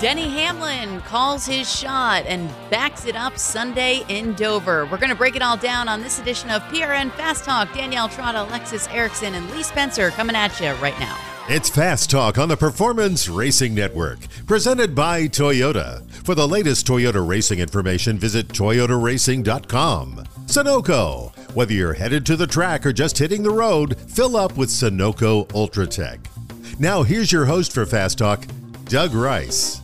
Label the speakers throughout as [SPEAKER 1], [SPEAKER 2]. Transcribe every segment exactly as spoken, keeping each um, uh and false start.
[SPEAKER 1] Denny Hamlin calls his shot and backs it up Sunday in Dover. We're going to break it all down on this edition of P R N Fast Talk. Danielle Trotta, Alexis Erickson, and Lee Spencer coming at you right now.
[SPEAKER 2] It's Fast Talk on the Performance Racing Network, presented by Toyota. For the latest Toyota racing information, visit toyota racing dot com. Sunoco. Whether you're headed to the track or just hitting the road, fill up with Sunoco Ultratech. Now here's your host for Fast Talk, Doug Rice.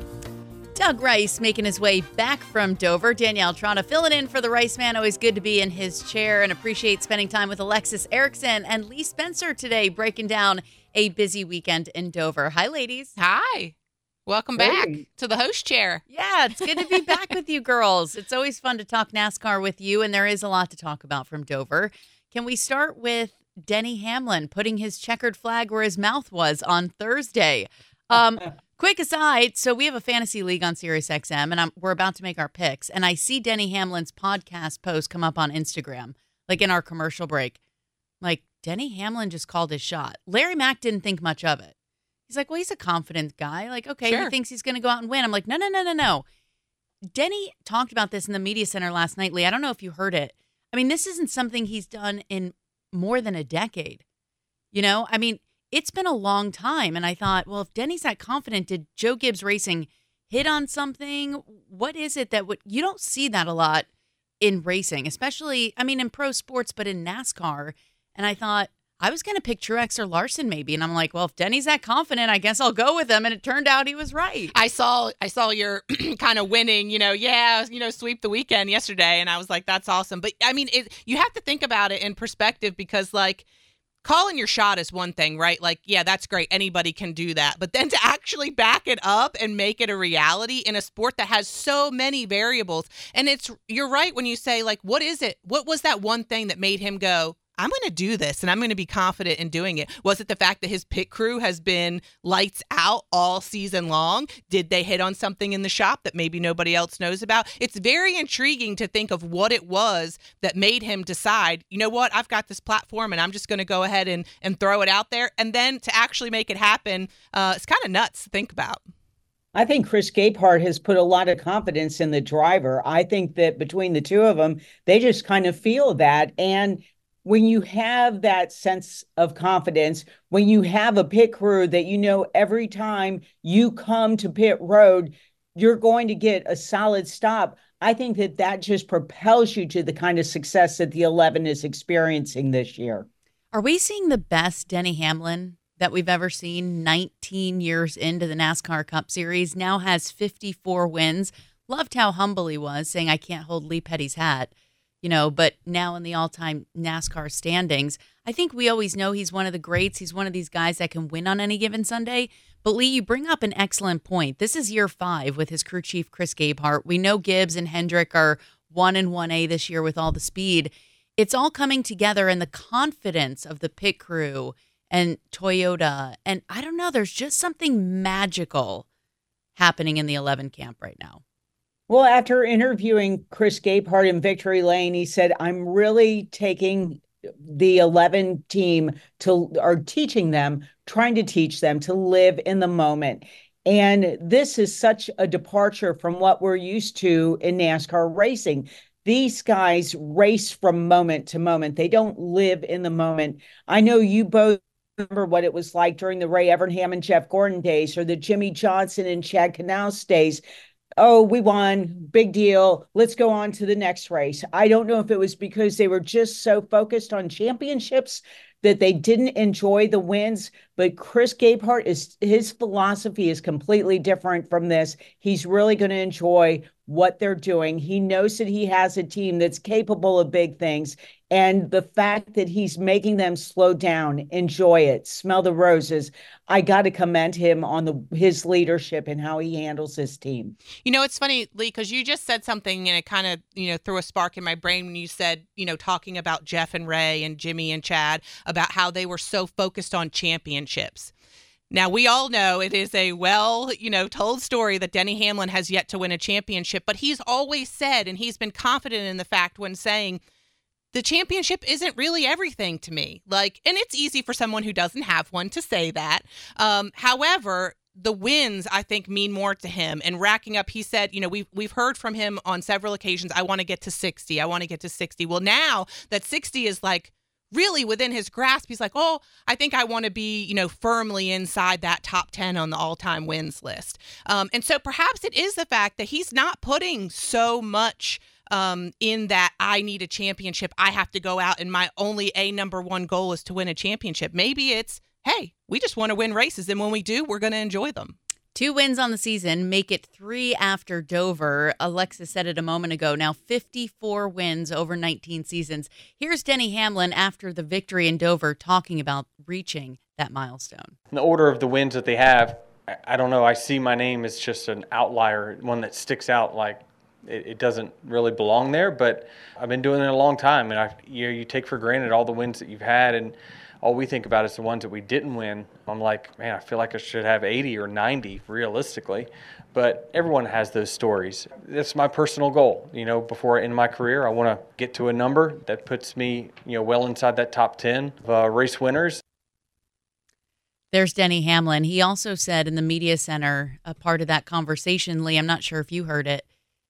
[SPEAKER 1] Doug Rice making his way back from Dover. Danielle Trotta filling in for the Rice Man. Always good to be in his chair and appreciate spending time with Alexis Erickson and Lee Spencer today, breaking down a busy weekend in Dover. Hi, ladies.
[SPEAKER 3] Hi. Welcome back hey. to the host chair.
[SPEAKER 1] Yeah, it's good to be back with you girls. It's always fun to talk NASCAR with you, and there is a lot to talk about from Dover. Can we start with Denny Hamlin putting his checkered flag where his mouth was on Thursday? Um Quick aside, so we have a fantasy league on SiriusXM, and I'm, we're about to make our picks, and I see Denny Hamlin's podcast post come up on Instagram, like in our commercial break. Like, Denny Hamlin just called his shot. Larry Mack didn't think much of it. He's like, well, he's a confident guy. Like, okay, sure. He thinks he's going to go out and win. I'm like, no, no, no, no, no. Denny talked about this in the media center last night, Lee. I don't know if you heard it. I mean, this isn't something he's done in more than a decade. You know, I mean, it's been a long time, and I thought, well, if Denny's that confident, did Joe Gibbs Racing hit on something? What is it that would you don't see that a lot in racing, especially, I mean, in pro sports, but in NASCAR. And I thought I was going to pick Truex or Larson maybe, and I'm like, well, if Denny's that confident, I guess I'll go with him. And it turned out he was right.
[SPEAKER 3] I saw I saw your kind of winning, you know, yeah, you know, sweep the weekend yesterday, and I was like, that's awesome. But I mean, it, you have to think about it in perspective because, like, calling your shot is one thing, right? Like, yeah, that's great. Anybody can do that. But then to actually back it up and make it a reality in a sport that has so many variables. And it's, you're right when you say, like, what is it? What was that one thing that made him go, I'm going to do this and I'm going to be confident in doing it? Was it the fact that his pit crew has been lights out all season long? Did they hit on something in the shop that maybe nobody else knows about? It's very intriguing to think of what it was that made him decide, you know what, I've got this platform and I'm just going to go ahead and, and throw it out there. And then to actually make it happen, uh, it's kind of nuts to think about.
[SPEAKER 4] I think Chris Gabehart has put a lot of confidence in the driver. I think that between the two of them, they just kind of feel that. And when you have that sense of confidence, when you have a pit crew that you know every time you come to pit road, you're going to get a solid stop, I think that that just propels you to the kind of success that the eleven is experiencing this year.
[SPEAKER 1] Are we seeing the best Denny Hamlin that we've ever seen? nineteen years into the NASCAR Cup Series, now has fifty-four wins. Loved how humble he was, saying, I can't hold Lee Petty's hat. You know, but now in the all-time NASCAR standings, I think we always know he's one of the greats. He's one of these guys that can win on any given Sunday. But, Lee, you bring up an excellent point. This is year five with his crew chief, Chris Gabehart. We know Gibbs and Hendrick are one and one A this year with all the speed. It's all coming together, and the confidence of the pit crew and Toyota. And I don't know, there's just something magical happening in the eleven camp right now.
[SPEAKER 4] Well, after interviewing Chris Gabehart in Victory Lane, he said, I'm really taking the eleven team to, or teaching them, trying to teach them to live in the moment. And this is such a departure from what we're used to in NASCAR racing. These guys race from moment to moment. They don't live in the moment. I know you both remember what it was like during the Ray Evernham and Jeff Gordon days, or the Jimmy Johnson and Chad Knaus days. Oh, we won, big deal, let's go on to the next race. I don't know if it was because they were just so focused on championships that they didn't enjoy the wins, but Chris Gabehart, is his philosophy is completely different from this. He's really going to enjoy what they're doing. He knows that he has a team that's capable of big things. And the fact that he's making them slow down, enjoy it, smell the roses, I got to commend him on the his leadership and how he handles his team.
[SPEAKER 3] You know, it's funny, Lee, because you just said something and it kind of, you know, threw a spark in my brain when you said, you know, talking about Jeff and Ray and Jimmy and Chad, about how they were so focused on championships. Now, we all know it is a well, you know, told story that Denny Hamlin has yet to win a championship, but he's always said, and he's been confident in the fact when saying, the championship isn't really everything to me. Like, and it's easy for someone who doesn't have one to say that. Um, however, the wins, I think, mean more to him. And racking up, he said, you know, we've, we've heard from him on several occasions, I want to get to sixty. I want to get to sixty. Well, now that sixty is like really within his grasp, he's like, oh, I think I want to be, you know, firmly inside that top ten on the all-time wins list. Um, and so perhaps it is the fact that he's not putting so much um, in that I need a championship. I have to go out and my only a number one goal is to win a championship. Maybe it's, hey, we just want to win races, and when we do, we're going to enjoy them.
[SPEAKER 1] Two wins on the season, make it three after Dover. Alexis said it a moment ago. Now fifty-four wins over nineteen seasons. Here's Denny Hamlin after the victory in Dover talking about reaching that milestone.
[SPEAKER 5] In the order of the wins that they have, I, I don't know. I see my name as just an outlier, one that sticks out like it, it doesn't really belong there. But I've been doing it a long time, and I, you know, you take for granted all the wins that you've had, and all we think about is the ones that we didn't win. I'm like, man, I feel like I should have eighty or ninety realistically. But everyone has those stories. That's my personal goal. You know, before I end my career, I want to get to a number that puts me, you know, well inside that top ten of uh, race winners.
[SPEAKER 1] There's Denny Hamlin. He also said in the media center, a part of that conversation, Lee, I'm not sure if you heard it,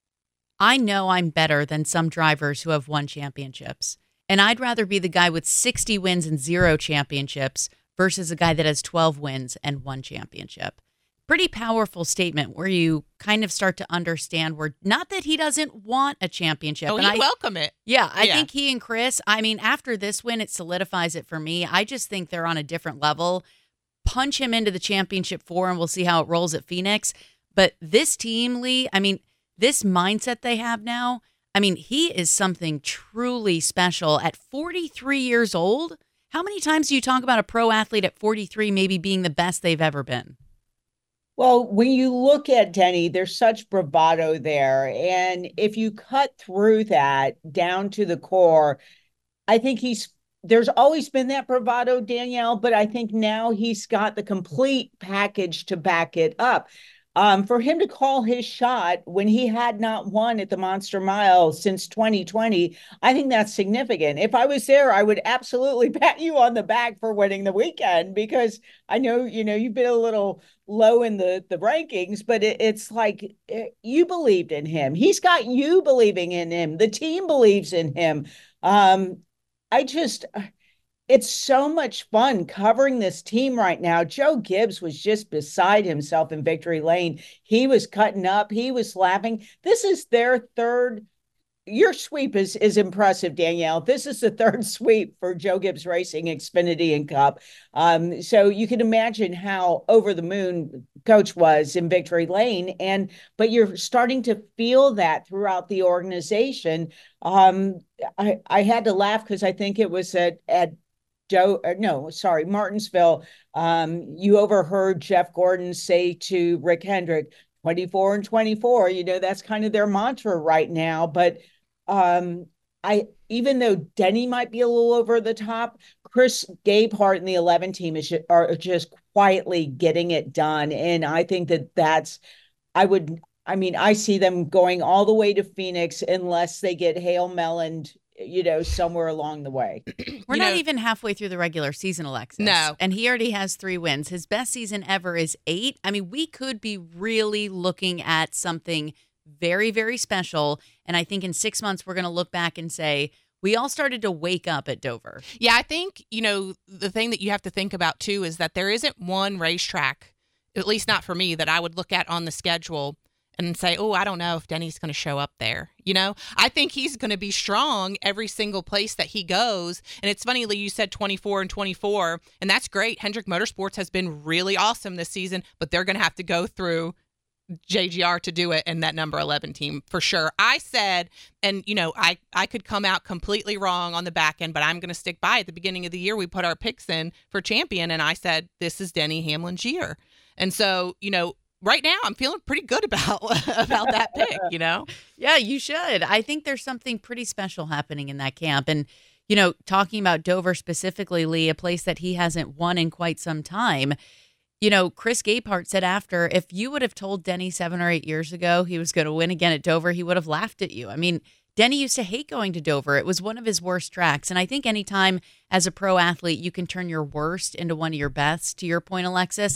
[SPEAKER 1] I know I'm better than some drivers who have won championships. And I'd rather be the guy with sixty wins and zero championships versus a guy that has twelve wins and one championship. Pretty powerful statement where you kind of start to understand where, not that he doesn't want a championship.
[SPEAKER 3] Oh,
[SPEAKER 1] and
[SPEAKER 3] he'd
[SPEAKER 1] I
[SPEAKER 3] welcome it.
[SPEAKER 1] Yeah, I
[SPEAKER 3] Yeah.
[SPEAKER 1] think he and Chris, I mean, after this win, it solidifies it for me. I just think they're on a different level. Punch him into the championship four and we'll see how it rolls at Phoenix. But this team, Lee, I mean, this mindset they have now, I mean, he is something truly special at forty-three years old. How many times do you talk about a pro athlete at forty-three maybe being the best they've ever been?
[SPEAKER 4] Well, when you look at Denny, there's such bravado there. And if you cut through that down to the core, I think he's, there's always been that bravado, Danielle, but I think now he's got the complete package to back it up. Um, for him to call his shot when he had not won at the Monster Mile since twenty twenty, I think that's significant. If I was there, I would absolutely pat you on the back for winning the weekend, because I know, you know, you've been a little low in the, the rankings, but it, it's like it, you believed in him. He's got you believing in him. The team believes in him. Um, I just... It's so much fun covering this team right now. Joe Gibbs was just beside himself in victory lane. He was cutting up. He was laughing. This is their third. Your sweep is, is impressive, Danielle. This is the third sweep for Joe Gibbs Racing, Xfinity and Cup. Um, so you can imagine how over the moon Coach was in victory lane. And but you're starting to feel that throughout the organization. Um, I, I had to laugh because I think it was at, at Joe, no, sorry, Martinsville, um, you overheard Jeff Gordon say to Rick Hendrick, twenty-four and twenty-four, you know, that's kind of their mantra right now. But um, I, even though Denny might be a little over the top, Chris Gabehart and the eleven team is are just quietly getting it done. And I think that that's, I would, I mean, I see them going all the way to Phoenix unless they get Hail Meloned, you know, somewhere along the way.
[SPEAKER 1] We're
[SPEAKER 3] You
[SPEAKER 1] not
[SPEAKER 3] know-
[SPEAKER 1] even halfway through the regular season, Alexis.
[SPEAKER 3] No.
[SPEAKER 1] And he already has three wins. His best season ever is eight. I mean, we could be really looking at something very, very special. And I think in six months, we're going to look back and say, we all started to wake up at Dover.
[SPEAKER 3] Yeah, I think, you know, the thing that you have to think about, too, is that there isn't one racetrack, at least not for me, that I would look at on the schedule and say, oh, I don't know if Denny's going to show up there. You know, I think he's going to be strong every single place that he goes. And it's funny, Lee, you said twenty-four and twenty-four, and that's great. Hendrick Motorsports has been really awesome this season, but they're going to have to go through J G R to do it in that number eleven team for sure. I said, and you know, I, I could come out completely wrong on the back end, but I'm going to stick by. At the beginning of the year, we put our picks in for champion, and I said, this is Denny Hamlin's year. And so, you know, right now I'm feeling pretty good about about that pick, you know?
[SPEAKER 1] Yeah, you should. I think there's something pretty special happening in that camp. And, you know, talking about Dover specifically, Lee, a place that he hasn't won in quite some time. You know, Chris Gabehart said after, if you would have told Denny seven or eight years ago he was going to win again at Dover, he would have laughed at you. I mean, Denny used to hate going to Dover. It was one of his worst tracks. And I think anytime as a pro athlete you can turn your worst into one of your best, to your point, Alexis,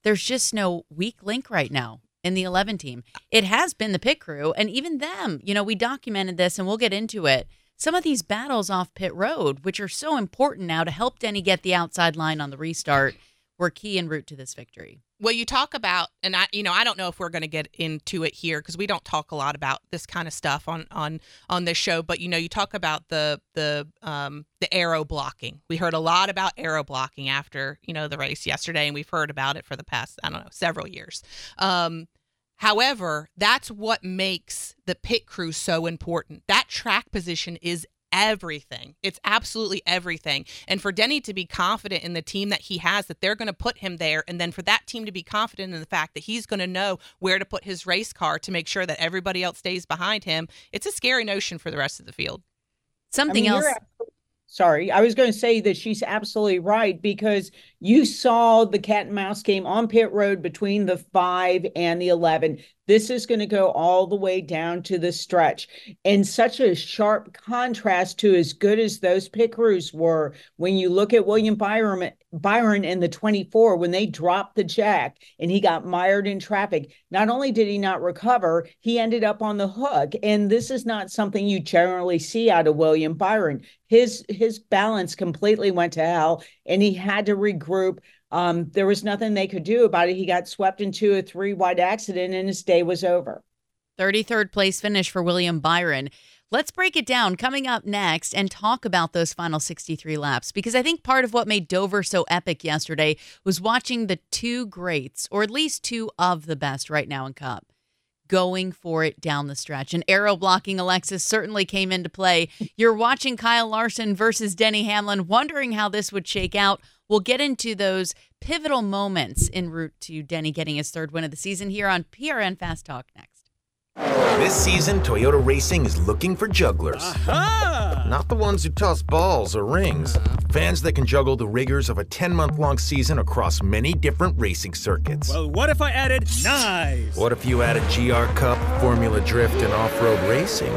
[SPEAKER 1] there's just no weak link right now in the eleven team. It has been the pit crew, and even them, you know, we documented this, and we'll get into it. Some of these battles off pit road, which are so important now to help Denny get the outside line on the restart, were key en route to this victory.
[SPEAKER 3] Well, you talk about, and I, you know, I don't know if we're going to get into it here because we don't talk a lot about this kind of stuff on on on this show. But you know, you talk about the the um, the aero blocking. We heard a lot about aero blocking after you know the race yesterday, and we've heard about it for the past I don't know several years. Um, however, that's what makes the pit crew so important. That track position is everything. It's absolutely everything. And for Denny to be confident in the team that he has, that they're going to put him there, and then for that team to be confident in the fact that he's going to know where to put his race car to make sure that everybody else stays behind him, it's a scary notion for the rest of the field.
[SPEAKER 1] Something
[SPEAKER 4] I mean,
[SPEAKER 1] else.
[SPEAKER 4] Sorry, I was going to say that she's absolutely right, because you saw the cat and mouse game on pit road between the five and the eleven. This is going to go all the way down to the stretch. And such a sharp contrast to as good as those pit crews were. When you look at William Byron, Byron in the twenty-four, when they dropped the jack and he got mired in traffic, not only did he not recover, he ended up on the hook. And this is not something you generally see out of William Byron. His, his balance completely went to hell, and he had to regroup. Um, there was nothing they could do about it. He got swept into a three-wide accident, and his day was over.
[SPEAKER 1] thirty-third place finish for William Byron. Let's break it down coming up next and talk about those final sixty-three laps, because I think part of what made Dover so epic yesterday was watching the two greats, or at least two of the best right now in Cup, going for it down the stretch. And aero blocking, Alexis, certainly came into play. You're watching Kyle Larson versus Denny Hamlin, wondering how this would shake out. We'll get into those pivotal moments en route to Denny getting his third win of the season here on P R N Fast Talk next.
[SPEAKER 6] This season, Toyota Racing is looking for jugglers.
[SPEAKER 7] Aha!
[SPEAKER 6] Not the ones who toss balls or rings. Fans that can juggle the rigors of a ten-month-long season across many different racing circuits.
[SPEAKER 7] Well, what if I added knives?
[SPEAKER 6] What if you added G R Cup, Formula Drift, and off-road racing?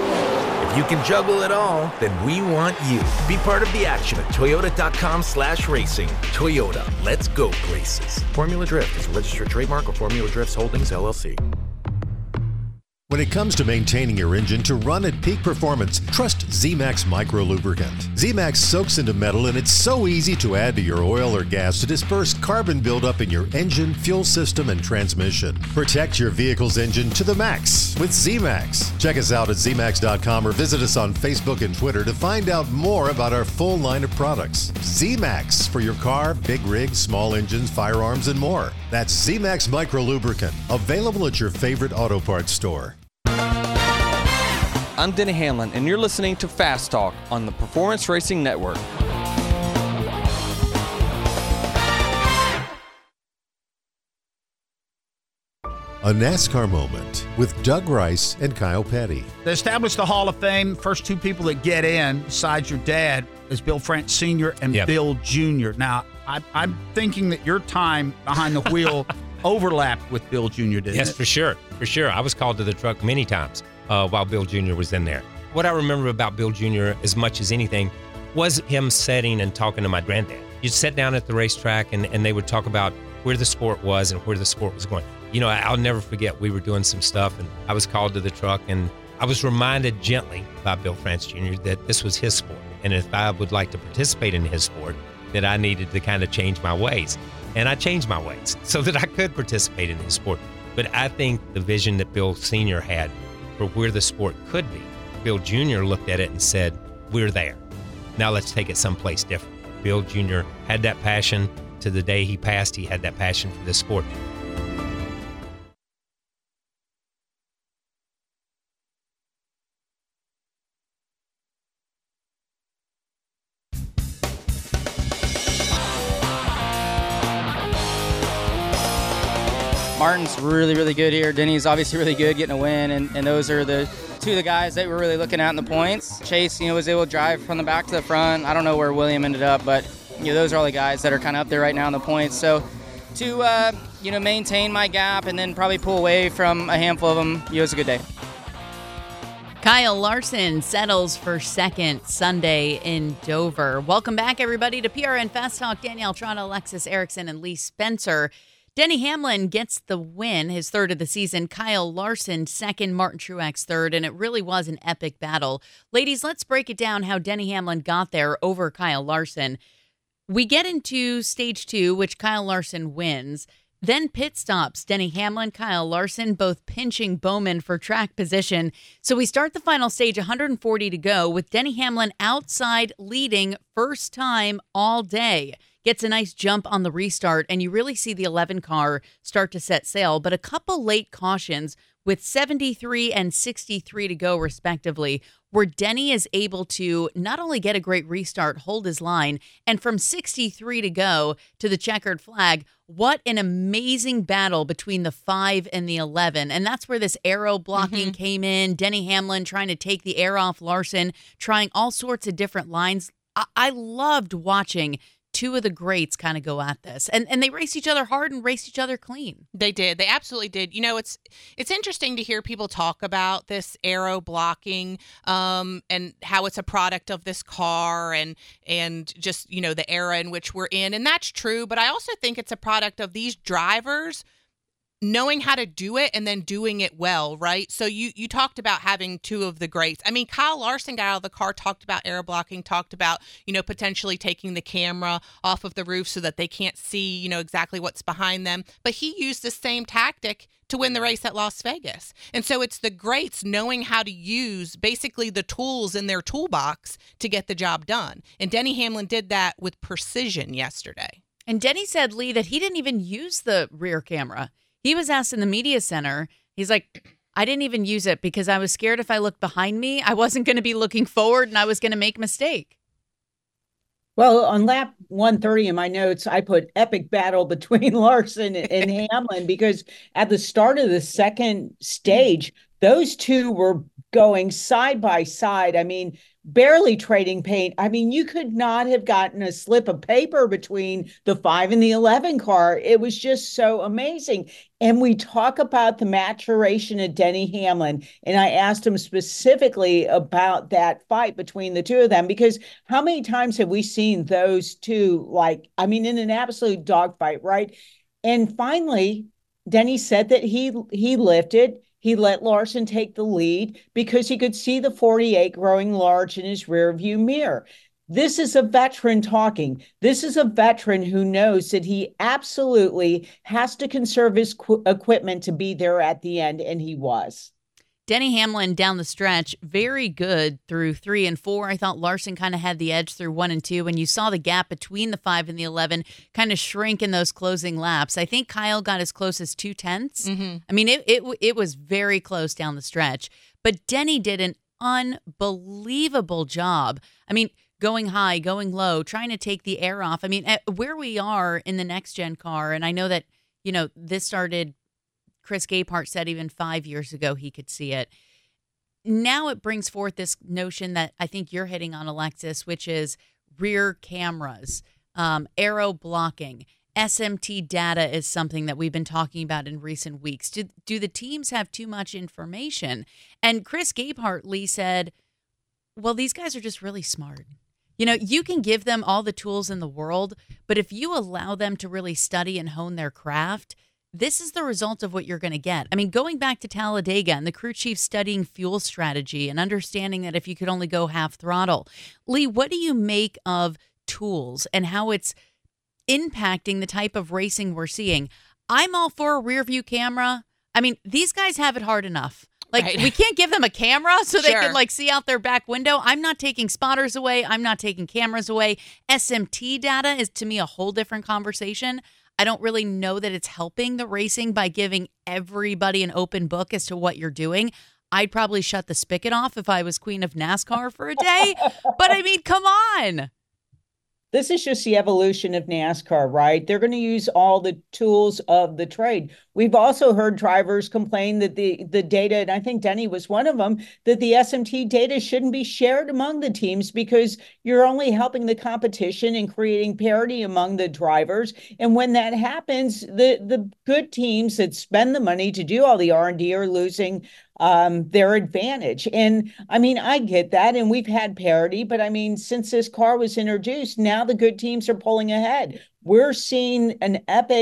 [SPEAKER 6] If you can juggle it all, then we want you. Be part of the action at toyota.com slash racing. Toyota, let's go places. Formula Drift is a registered trademark of Formula Drifts Holdings, L L C.
[SPEAKER 2] When it comes to maintaining your engine to run at peak performance, trust Z-Max Micro Lubricant. Z-Max soaks into metal, and it's so easy to add to your oil or gas to disperse carbon buildup in your engine, fuel system, and transmission. Protect your vehicle's engine to the max with Z-Max. Check us out at Z max dot com or visit us on Facebook and Twitter to find out more about our full line of products. Z-Max for your car, big rigs, small engines, firearms, and more. That's Z-Max Micro Lubricant, available at your favorite auto parts store.
[SPEAKER 8] I'm Denny Hamlin, and you're listening to Fast Talk on the Performance Racing Network.
[SPEAKER 2] A NASCAR moment with Doug Rice and Kyle Petty.
[SPEAKER 9] They established the Hall of Fame. First two people that get in, besides your dad, is Bill France Senior and
[SPEAKER 10] Yep.
[SPEAKER 9] Bill Junior Now, I, I'm thinking that your time behind the wheel overlapped with Bill Junior, didn't
[SPEAKER 10] Yes,
[SPEAKER 9] it?
[SPEAKER 10] for sure. For sure. I was called to the truck many times uh, while Bill Junior was in there. What I remember about Bill Junior as much as anything was him sitting and talking to my granddad. You'd sit down at the racetrack and, and they would talk about where the sport was and where the sport was going. You know, I'll never forget, we were doing some stuff and I was called to the truck and I was reminded gently by Bill France Junior that this was his sport. And if I would like to participate in his sport, that I needed to kind of change my ways. And I changed my ways so that I could participate in his sport. But I think the vision that Bill Senior had for where the sport could be, Bill Junior looked at it and said, we're there. Now let's take it someplace different. Bill Junior had that passion. To the day he passed, he had that passion for this sport.
[SPEAKER 11] Martin's really, really good here. Denny's obviously really good, getting a win, and, and those are the two of the guys that we're really looking at in the points. Chase, you know, was able to drive from the back to the front. I don't know where William ended up, but you know, those are all the guys that are kind of up there right now in the points. So to uh, you know, maintain my gap and then probably pull away from a handful of them, you know, it was a good day.
[SPEAKER 1] Kyle Larson settles for second Sunday in Dover. Welcome back, everybody, to P R N Fast Talk. Danielle Trotta, Alexis Erickson, and Lee Spencer. Denny Hamlin gets the win, his third of the season. Kyle Larson second, Martin Truex third, and it really was an epic battle. Ladies, let's break it down how Denny Hamlin got there over Kyle Larson. We get into stage two, which Kyle Larson wins. Then pit stops, Denny Hamlin, Kyle Larson, both pinching Bowman for track position. So we start the final stage, one hundred forty to go, with Denny Hamlin outside leading first time all day. Gets a nice jump on the restart, and you really see the eleven car start to set sail. But a couple late cautions with seventy-three and sixty-three to go, respectively, where Denny is able to not only get a great restart, hold his line, and from sixty-three to go to the checkered flag, what an amazing battle between the five and the eleven. And that's where this aero blocking mm-hmm. came in. Denny Hamlin trying to take the air off Larson, trying all sorts of different lines. I, I loved watching two of the greats kind of go at this, and and they race each other hard and race each other clean.
[SPEAKER 3] They did. They absolutely did. You know, it's it's interesting to hear people talk about this aero blocking um, and how it's a product of this car and and just, you know, the era in which we're in. And that's true. But I also think it's a product of these drivers knowing how to do it and then doing it well, right? So you you talked about having two of the greats. I mean, Kyle Larson got out of the car, talked about air blocking, talked about, you know, potentially taking the camera off of the roof so that they can't see, you know, exactly what's behind them. But he used the same tactic to win the race at Las Vegas. And so it's the greats knowing how to use basically the tools in their toolbox to get the job done. And Denny Hamlin did that with precision yesterday.
[SPEAKER 1] And Denny said, Lee, that he didn't even use the rear camera. He was asked in the media center, he's like, I didn't even use it because I was scared if I looked behind me, I wasn't going to be looking forward and I was going to make a mistake.
[SPEAKER 4] Well, on lap one thirty in my notes, I put epic battle between Larson and Hamlin because at the start of the second stage, those two were going side by side. I mean, barely trading paint. I mean, you could not have gotten a slip of paper between the five and the eleven car. It was just so amazing. And we talk about the maturation of Denny Hamlin. And I asked him specifically about that fight between the two of them, because how many times have we seen those two, like, I mean, in an absolute dogfight, right? And finally, Denny said that he he lifted. He let Larson take the lead because he could see the forty-eight growing large in his rearview mirror. This is a veteran talking. This is a veteran who knows that he absolutely has to conserve his qu- equipment to be there at the end, and he was.
[SPEAKER 1] Denny Hamlin down the stretch, very good through three and four. I thought Larson kind of had the edge through one and two, and you saw the gap between the five and the eleven kind of shrink in those closing laps. I think Kyle got as close as two tenths. Mm-hmm. I mean, it, it it was very close down the stretch, but Denny did an unbelievable job. I mean, going high, going low, trying to take the air off. I mean, at where we are in the next gen car, and I know that, you know, this started, Chris Gabehart said even five years ago he could see it. Now it brings forth this notion that I think you're hitting on, Alexis, which is rear cameras, um, aero blocking. S M T data is something that we've been talking about in recent weeks. Do, do the teams have too much information? And Chris Gabehart, Lee, said, well, these guys are just really smart. You know, you can give them all the tools in the world, but if you allow them to really study and hone their craft, this is the result of what you're going to get. I mean, going back to Talladega and the crew chief studying fuel strategy and understanding that if you could only go half throttle. Lee, what do you make of tools and how it's impacting the type of racing we're seeing? I'm all for a rear view camera. I mean, these guys have it hard enough. Like, right. We can't give them a camera so they sure. can, like, see out their back window. I'm not taking spotters away. I'm not taking cameras away. S M T data is, to me, a whole different conversation. I don't really know that it's helping the racing by giving everybody an open book as to what you're doing. I'd probably shut the spigot off if I was queen of NASCAR for a day. But, I mean, come on.
[SPEAKER 4] This is just the evolution of NASCAR, right? They're going to use all the tools of the trade. We've also heard drivers complain that the, the data, and I think Denny was one of them, that the S M T data shouldn't be shared among the teams because you're only helping the competition and creating parity among the drivers. And when that happens, the, the good teams that spend the money to do all the R and D are losing um, their advantage. And I mean, I get that. And we've had parity, but I mean, since this car was introduced, now the good teams are pulling ahead. We're seeing an epic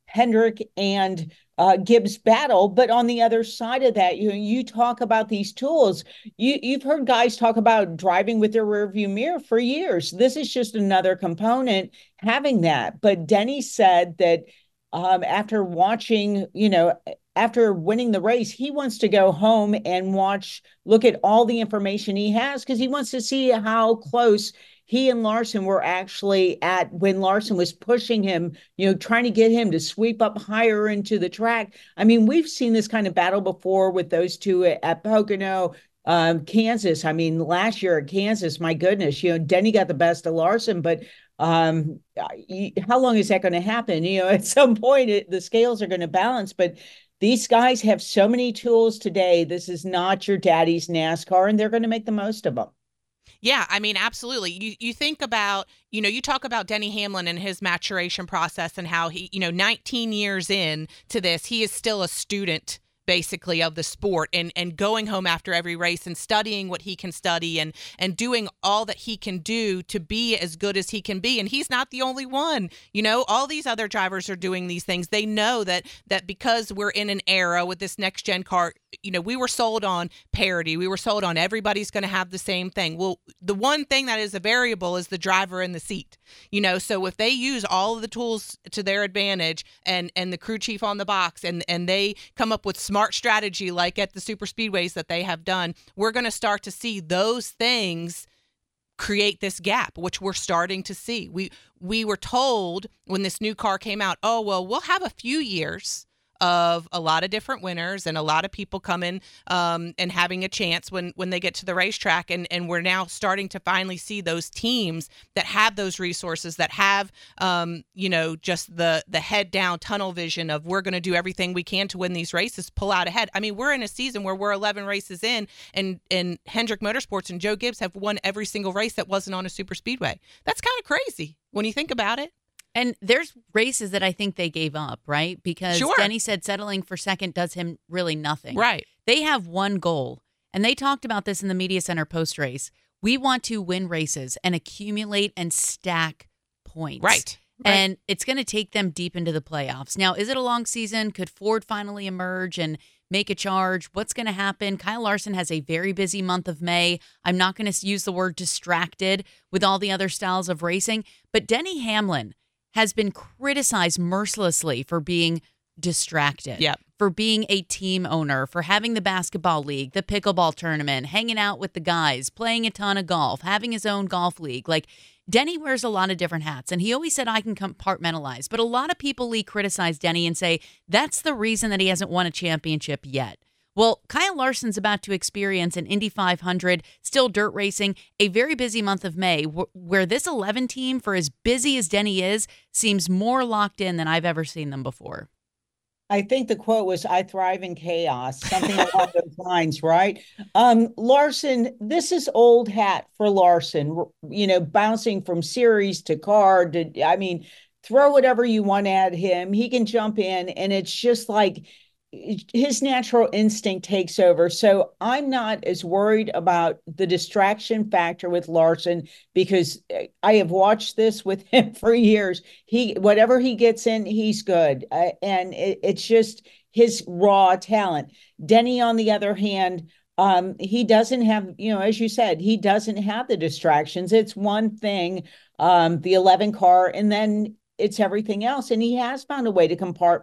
[SPEAKER 4] Hendrick and uh, Gibbs battle. But on the other side of that, you know, you talk about these tools. You, you've heard guys talk about driving with their rearview mirror for years. This is just another component having that. But Denny said that um, after watching, you know, after winning the race, he wants to go home and watch, look at all the information he has, because he wants to see how close he and Larson were actually at when Larson was pushing him, you know, trying to get him to sweep up higher into the track. I mean, we've seen this kind of battle before with those two at, at Pocono, um, Kansas. I mean, last year at Kansas, my goodness, you know, Denny got the best of Larson, but um, how long is that going to happen? You know, at some point, it, the scales are going to balance, but these guys have so many tools today. This is not your daddy's NASCAR, and they're going to make the most of them.
[SPEAKER 3] Yeah, I mean, absolutely. You you think about, you know, you talk about Denny Hamlin and his maturation process and how he, you know, nineteen years in to this, he is still a student basically of the sport, and and going home after every race and studying what he can study and and doing all that he can do to be as good as he can be. And he's not the only one. You know, all these other drivers are doing these things. They know that that because we're in an era with this next gen car, you know, we were sold on parity. We were sold on everybody's going to have the same thing. Well, the one thing that is a variable is the driver in the seat. You know, so if they use all of the tools to their advantage and and the crew chief on the box and and they come up with smart strategy like at the super speedways that they have done, we're going to start to see those things create this gap, which we're starting to see. We we were told when this new car came out, oh, well, we'll have a few years of a lot of different winners and a lot of people coming um, and having a chance when when they get to the racetrack. And, and we're now starting to finally see those teams that have those resources, that have, um, you know, just the, the head down tunnel vision of we're going to do everything we can to win these races, pull out ahead. I mean, we're in a season where we're eleven races in and, and Hendrick Motorsports and Joe Gibbs have won every single race that wasn't on a super speedway. That's kind of crazy when you think about it.
[SPEAKER 1] And there's races that I think they gave up, right? Because
[SPEAKER 3] Sure.
[SPEAKER 1] Denny said settling for second does him really nothing.
[SPEAKER 3] Right.
[SPEAKER 1] They have one goal, and they talked about this in the media center post-race. We want to win races and accumulate and stack points.
[SPEAKER 3] Right. Right.
[SPEAKER 1] And it's going to take them deep into the playoffs. Now, is it a long season? Could Ford finally emerge and make a charge? What's going to happen? Kyle Larson has a very busy month of May. I'm not going to use the word distracted with all the other styles of racing, but Denny Hamlin has been criticized mercilessly for being distracted,
[SPEAKER 3] Yep.
[SPEAKER 1] for being a team owner, for having the basketball league, the pickleball tournament, hanging out with the guys, playing a ton of golf, having his own golf league. Like, Denny wears a lot of different hats, and he always said, I can compartmentalize. But a lot of people, Lee, criticize Denny and say that's the reason that he hasn't won a championship yet. Well, Kyle Larson's about to experience an Indy five hundred, still dirt racing, a very busy month of May, wh- where this eleven team, for as busy as Denny is, seems more locked in than I've ever seen them before.
[SPEAKER 4] I think the quote was, I thrive in chaos, something along those lines, right? Um, Larson, this is old hat for Larson, you know, bouncing from series to car to, I mean, throw whatever you want at him. He can jump in, and it's just like, his natural instinct takes over. So I'm not as worried about the distraction factor with Larson, because I have watched this with him for years. He, whatever he gets in, he's good. Uh, and it, it's just his raw talent. Denny, on the other hand, um, he doesn't have, you know, as you said, he doesn't have the distractions. It's one thing, um, the eleven car, and then it's everything else. And he has found a way to compartmentalize.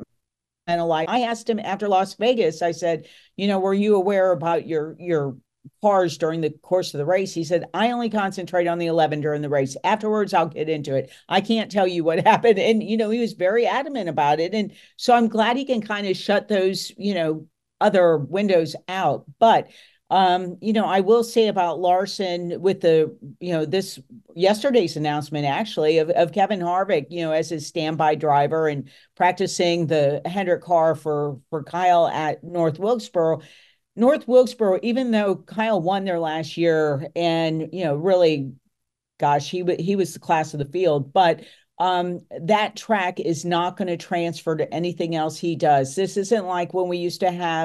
[SPEAKER 4] I asked him after Las Vegas, I said, you know, were you aware about your your cars during the course of the race? He said, I only concentrate on the eleven during the race. Afterwards, I'll get into it. I can't tell you what happened. And, you know, he was very adamant about it. And so I'm glad he can kind of shut those, you know, other windows out. But Um, you know, I will say about Larson with the, you know, this yesterday's announcement actually of, of Kevin Harvick, you know, as his standby driver and practicing the Hendrick car for, for Kyle at North Wilkesboro. North Wilkesboro, even though Kyle won there last year and, you know, really, gosh, he, he was the class of the field, but um, that track is not going to transfer to anything else he does. This isn't like when we used to have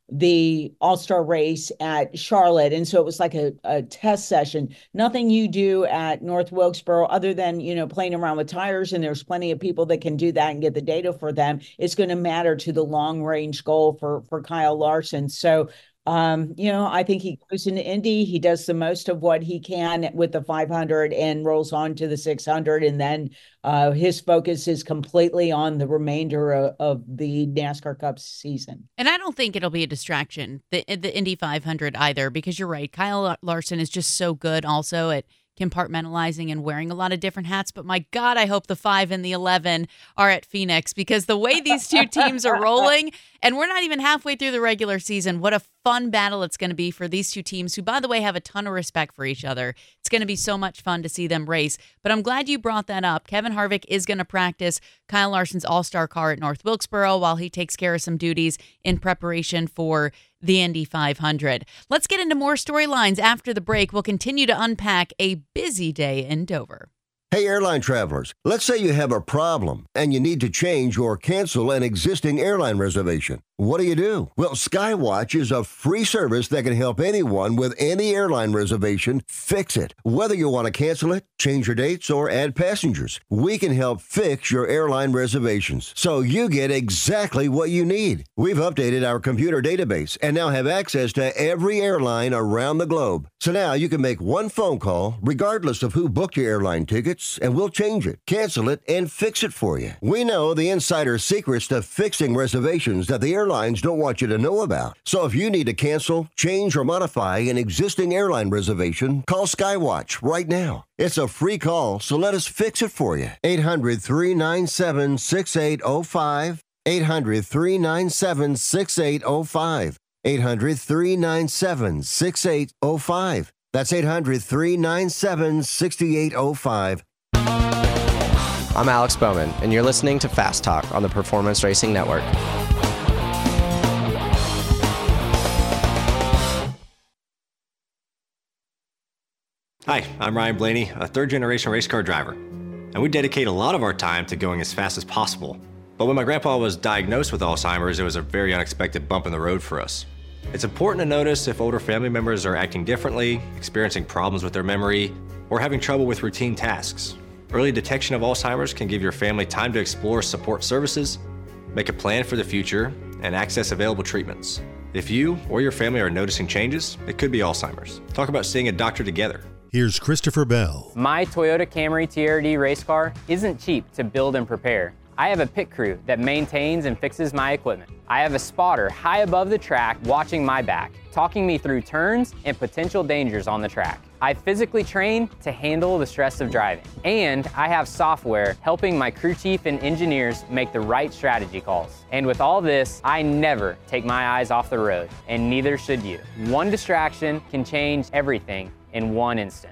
[SPEAKER 4] the All-Star race at Charlotte. And so it was like a, a test session. Nothing you do at North Wilkesboro other than, you know, playing around with tires, and there's plenty of people that can do that and get the data for them. It's going to matter to the long-range goal for, for Kyle Larson. So Um, you know, I think he goes into Indy. He does the most of what he can with the five hundred and rolls on to the six hundred. And then uh, his focus is completely on the remainder of, of the NASCAR Cup season.
[SPEAKER 1] And I don't think it'll be a distraction, the, the Indy five hundred either, because you're right. Kyle Larson is just so good also at compartmentalizing and wearing a lot of different hats. But my God, I hope the five and the eleven are at Phoenix, because the way these two teams are rolling, and we're not even halfway through the regular season, what a fun battle it's going to be for these two teams who, by the way, have a ton of respect for each other. It's going to be so much fun to see them race. But I'm glad you brought that up. Kevin Harvick is going to practice Kyle Larson's All-Star car at North Wilkesboro while he takes care of some duties in preparation for the Indy five hundred. Let's get into more storylines after the break. We'll continue to unpack a busy day in Dover.
[SPEAKER 12] Hey, airline travelers, let's say you have a problem and you need to change or cancel an existing airline reservation. What do you do? Well, Skywatch is a free service that can help anyone with any airline reservation fix it. Whether you want to cancel it, change your dates, or add passengers, we can help fix your airline reservations so you get exactly what you need. We've updated our computer database and now have access to every airline around the globe. So now you can make one phone call regardless of who booked your airline tickets, and we'll change it, cancel it, and fix it for you. We know the insider secrets to fixing reservations that the airlines don't want you to know about. So if you need to cancel, change, or modify an existing airline reservation, call Skywatch right now. It's a free call, so let us fix it for you. eight hundred, three nine seven, six eight zero five. eight hundred, three nine seven, six eight zero five. eight hundred, three nine seven, six eight zero five. That's eight hundred, three nine seven, six eight zero five.
[SPEAKER 13] I'm Alex Bowman, and you're listening to Fast Talk on the Performance Racing Network.
[SPEAKER 14] Hi, I'm Ryan Blaney, a third-generation race car driver, and we dedicate a lot of our time to going as fast as possible. But when my grandpa was diagnosed with Alzheimer's, it was a very unexpected bump in the road for us. It's important to notice if older family members are acting differently, experiencing problems with their memory, or having trouble with routine tasks. Early detection of Alzheimer's can give your family time to explore support services, make a plan for the future, and access available treatments. If you or your family are noticing changes, it could be Alzheimer's. Talk about seeing a doctor together.
[SPEAKER 2] Here's Christopher Bell.
[SPEAKER 15] My Toyota Camry T R D race car isn't cheap to build and prepare. I have a pit crew that maintains and fixes my equipment. I have a spotter high above the track watching my back, talking me through turns and potential dangers on the track. I physically train to handle the stress of driving. And I have software helping my crew chief and engineers make the right strategy calls. And with all this, I never take my eyes off the road, and neither should you. One distraction can change everything in one instant.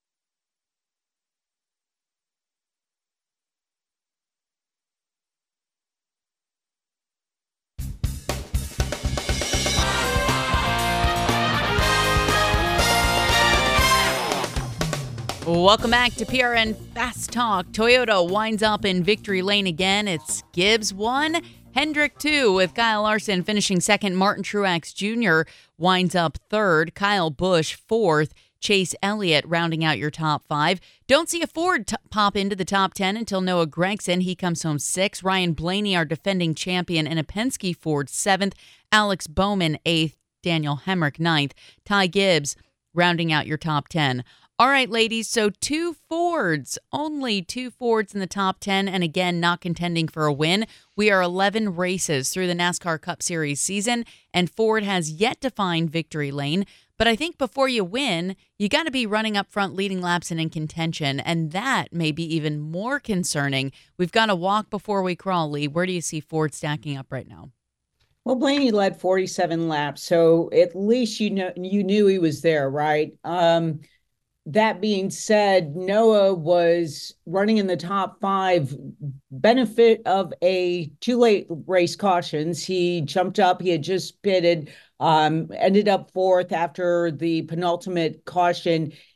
[SPEAKER 1] Welcome back to P R N Fast Talk. Toyota winds up in victory lane again. It's Gibbs one, Hendrick two, with Kyle Larson finishing second. Martin Truex Junior winds up third. Kyle Busch fourth. Chase Elliott rounding out your top five. Don't see a Ford t- pop into the top ten until Noah Gragson. He comes home sixth. Ryan Blaney, our defending champion, in a Penske Ford, seventh. Alex Bowman, eighth. Daniel Hemrick, ninth. Ty Gibbs rounding out your top ten. All right, ladies, so two Fords, only two Fords in the top ten, and again, not contending for a win. We are eleven races through the NASCAR Cup Series season, and Ford has yet to find victory lane. But I think before you win, you got to be running up front, leading laps, and in contention, and that may be even more concerning. We've got to walk before we crawl, Lee. Where do you see Ford stacking up right now?
[SPEAKER 4] Well, Blaney led forty-seven laps, so at least you know you knew he was there, right? Um, That being said, Noah was running in the top five, benefit of a two late race cautions. He jumped up. He had just pitted, um, ended up fourth after the penultimate caution.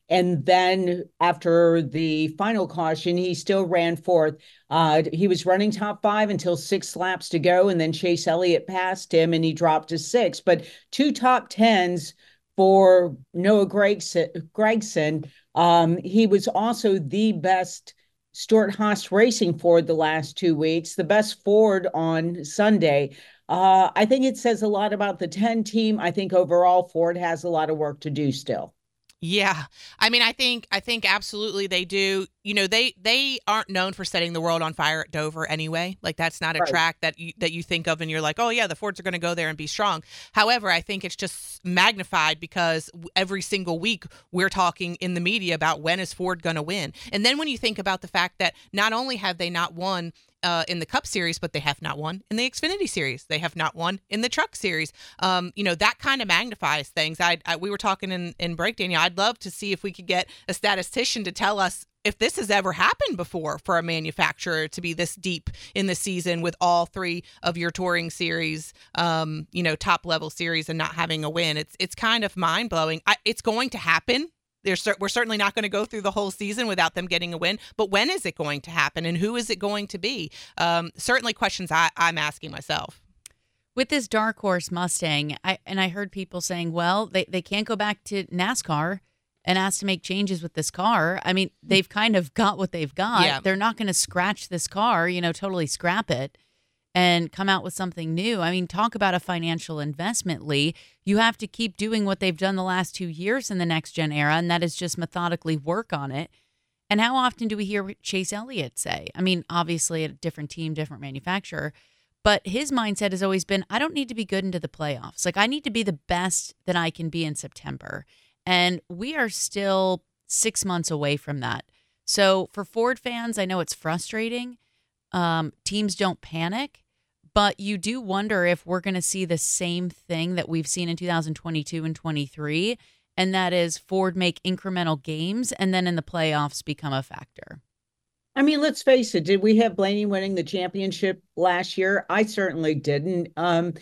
[SPEAKER 4] And then after the final caution, he still ran fourth. Uh, he was running top five until six laps to go, and then Chase Elliott passed him, and he dropped to six. But two top tens for Noah Gragson. Gragson. Um, he was also the best Stewart-Haas Racing Ford the last two weeks, the best Ford on Sunday. Uh, I think it says a lot about the ten team. I think overall Ford has a lot of work to do still.
[SPEAKER 3] Yeah. I mean, I think I think absolutely they do. You know, they they aren't known for setting the world on fire at Dover anyway. Like, that's not a right. track that you, that you think of and you're like, oh, yeah, the Fords are going to go there and be strong. However, I think it's just magnified because every single week we're talking in the media about when is Ford going to win. And then when you think about the fact that not only have they not won Uh, in the Cup Series, but they have not won in the Xfinity Series. They have not won in the Truck Series. Um, you know, that kind of magnifies things. I, I we were talking in, in break, Danielle. I'd love to see if we could get a statistician to tell us if this has ever happened before for a manufacturer to be this deep in the season with all three of your touring series, um, you know, top level series and not having a win. It's it's kind of mind blowing. I, it's going to happen. Cer- we're certainly not going to go through the whole season without them getting a win. But when is it going to happen, and who is it going to be? Um, certainly questions I, I'm asking myself.
[SPEAKER 1] With this dark horse Mustang, I and I heard people saying, well, they, they can't go back to NASCAR and ask to make changes with this car. I mean, they've kind of got what they've got.
[SPEAKER 3] Yeah.
[SPEAKER 1] They're not going to scratch this car, you know, totally scrap it and come out with something new. I mean, talk about a financial investment, Lee. You have to keep doing what they've done the last two years in the next-gen era, and that is just methodically work on it. And how often do we hear Chase Elliott say? I mean, obviously a different team, different manufacturer, but his mindset has always been, I don't need to be good into the playoffs. Like, I need to be the best that I can be in September. And we are still six months away from that. So for Ford fans, I know it's frustrating. Um, teams don't panic. But you do wonder if we're going to see the same thing that we've seen in two thousand twenty-two and twenty-three, and that is Ford make incremental gains and then in the playoffs become a factor.
[SPEAKER 4] I mean, let's face it. Did we have Blaney winning the championship last year? I certainly didn't. Um,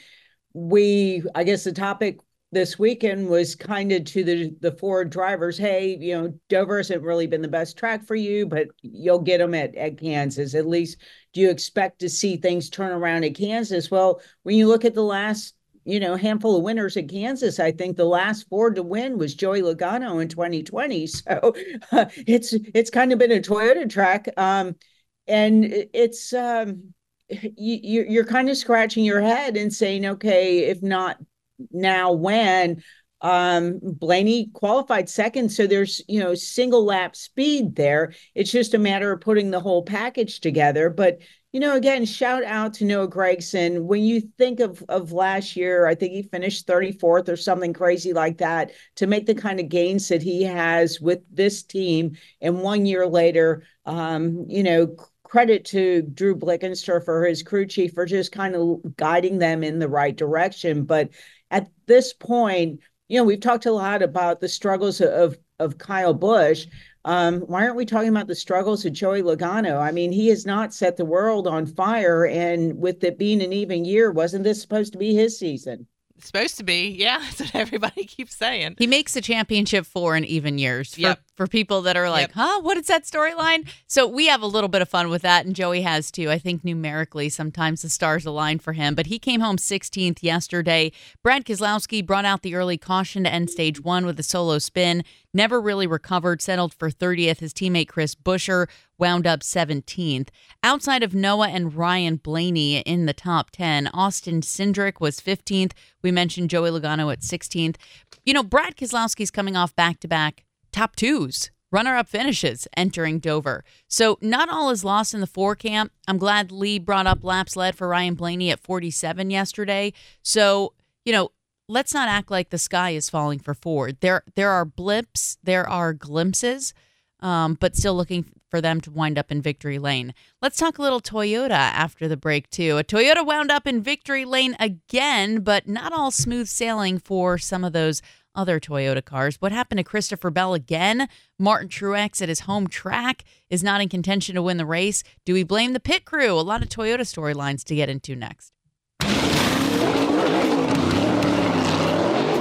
[SPEAKER 4] we, I guess the topic this weekend was kind of to the, the Ford drivers. Hey, you know, Dover hasn't really been the best track for you, but you'll get them at, at Kansas. At least, do you expect to see things turn around at Kansas? Well, when you look at the last, you know, handful of winners at Kansas, I think the last Ford to win was Joey Logano in twenty twenty. So uh, it's it's kind of been a Toyota track. Um, and it's, um, you, you're kind of scratching your head and saying, okay, if not now, when? Um, Blaney qualified second, so there's, you know, single lap speed there. It's just a matter of putting the whole package together. But, you know, again, shout out to Noah Gragson. When you think of, of last year, I think he finished thirty-fourth or something crazy like that, to make the kind of gains that he has with this team. And one year later, um, you know, credit to Drew Blickenster for his crew chief for just kind of guiding them in the right direction. But at this point, you know, we've talked a lot about the struggles of, of Kyle Busch. Um, why aren't we talking about the struggles of Joey Logano? I mean, he has not set the world on fire. And with it being an even year, wasn't this supposed to be his season?
[SPEAKER 3] It's supposed to be. Yeah, that's what everybody keeps saying.
[SPEAKER 1] He makes the championship four in even years. For,
[SPEAKER 3] yep.
[SPEAKER 1] for people that are like,
[SPEAKER 3] yep.
[SPEAKER 1] huh, what is that storyline? So we have a little bit of fun with that, and Joey has too. I think numerically, sometimes the stars align for him. But he came home sixteenth yesterday. Brad Keselowski brought out the early caution to end stage one with a solo spin. Never really recovered, settled for thirtieth. His teammate Chris Buescher wound up seventeenth. Outside of Noah and Ryan Blaney in the top ten, Austin Cindric was fifteenth. We mentioned Joey Logano at sixteenth. You know, Brad Keselowski's coming off back-to-back top twos, runner-up finishes entering Dover. So not all is lost in the four camp. I'm glad Lee brought up laps led for Ryan Blaney at forty-seven yesterday. So, you know, let's not act like the sky is falling for Ford. There there are blips, there are glimpses, um, but still looking for them to wind up in victory lane. Let's talk a little Toyota after the break, too. A Toyota wound up in victory lane again, but not all smooth sailing for some of those other Toyota cars. What happened to Christopher Bell again? Martin Truex at his home track is not in contention to win the race. Do we blame the pit crew? A lot of Toyota storylines to get into next.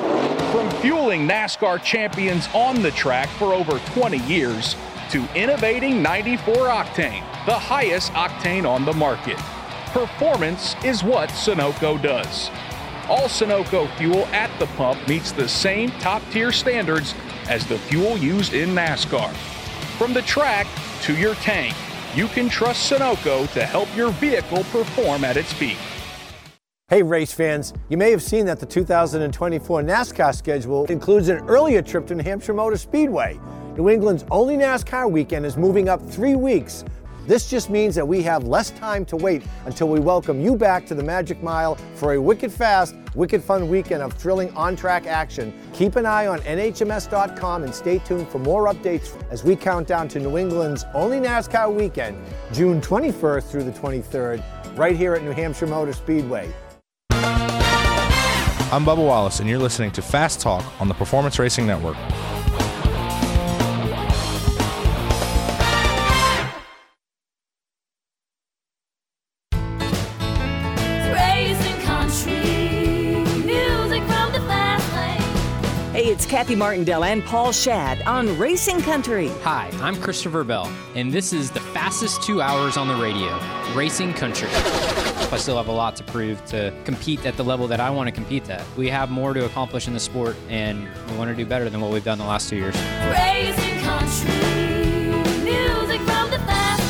[SPEAKER 16] From fueling NASCAR champions on the track for over twenty years to innovating ninety-four octane, the highest octane on the market. Performance is what Sunoco does. All Sunoco fuel at the pump meets the same top-tier standards as the fuel used in NASCAR. From the track to your tank, you can trust Sunoco to help your vehicle perform at its peak.
[SPEAKER 17] Hey race fans, you may have seen that the two thousand twenty-four NASCAR schedule includes an earlier trip to New Hampshire Motor Speedway. New England's only NASCAR weekend is moving up three weeks. This just means that we have less time to wait until we welcome you back to the Magic Mile for a wicked fast, wicked fun weekend of thrilling on-track action. Keep an eye on N H M S dot com and stay tuned for more updates as we count down to New England's only NASCAR weekend, June twenty-first through the twenty-third, right here at New Hampshire Motor Speedway.
[SPEAKER 18] I'm Bubba Wallace, and you're listening to Fast Talk on the Performance Racing Network.
[SPEAKER 19] Hey, it's Kathy Martindale and Paul Shad on Racing Country.
[SPEAKER 20] Hi, I'm Christopher Bell, and this is the fastest two hours on the radio, Racing Country. I still have a lot to prove to compete at the level that I want to compete at. We have more to accomplish in the sport, and we want to do better than what we've done the last two years.
[SPEAKER 21] Racing Country, music from the fast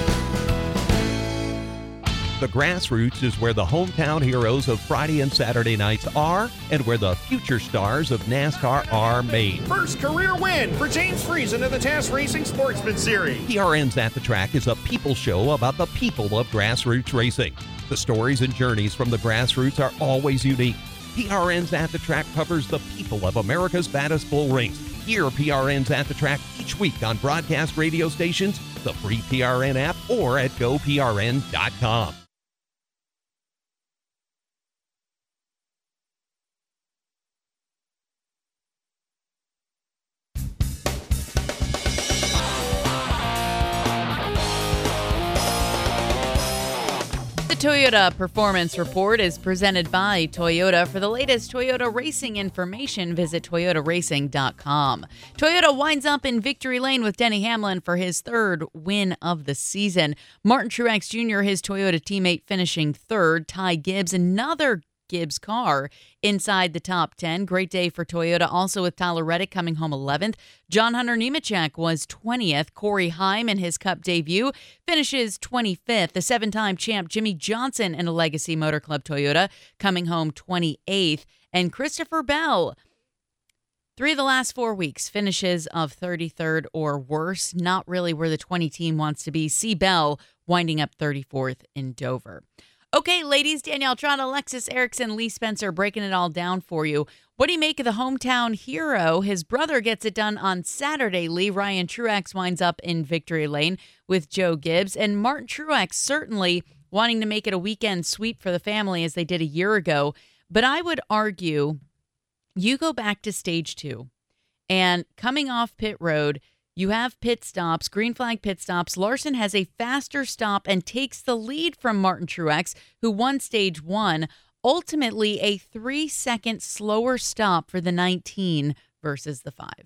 [SPEAKER 21] lane.
[SPEAKER 22] The Grassroots is where the hometown heroes of Friday and Saturday nights are, and where the future stars of NASCAR are made.
[SPEAKER 23] First career win for James Friesen of the Task Racing Sportsman Series.
[SPEAKER 22] P R N's At the Track is a people show about the people of grassroots racing. The stories and journeys from the grassroots are always unique. P R N's At the Track covers the people of America's baddest bull rings. Hear P R N's At the Track each week on broadcast radio stations, the free P R N app, or at go P R N dot com.
[SPEAKER 1] The Toyota Performance Report is presented by Toyota. For the latest Toyota racing information, visit toyota racing dot com. Toyota winds up in victory lane with Denny Hamlin for his third win of the season. Martin Truex Junior, his Toyota teammate, finishing third. Ty Gibbs, another Gibbs car inside the top ten. Great day for Toyota, also with Tyler Reddick coming home eleventh. John Hunter Nemechek was twentieth. Corey Heim in his Cup debut finishes twenty-fifth. The seven-time champ Jimmy Johnson in a Legacy Motor Club Toyota coming home twenty-eighth. And Christopher Bell, three of the last four weeks, finishes of thirty-third or worse. Not really where the twenty team wants to be. C. Bell winding up thirty-fourth in Dover. Okay, ladies, Danielle Trot, Alexis Erickson, Lee Spencer breaking it all down for you. What do you make of the hometown hero? His brother gets it done on Saturday, Lee. Ryan Truex winds up in victory lane with Joe Gibbs. And Martin Truex certainly wanting to make it a weekend sweep for the family as they did a year ago. But I would argue you go back to stage two and coming off pit road, you have pit stops, green flag pit stops. Larson has a faster stop and takes the lead from Martin Truex, who won stage one. Ultimately, a three-second slower stop for the nineteen versus the five.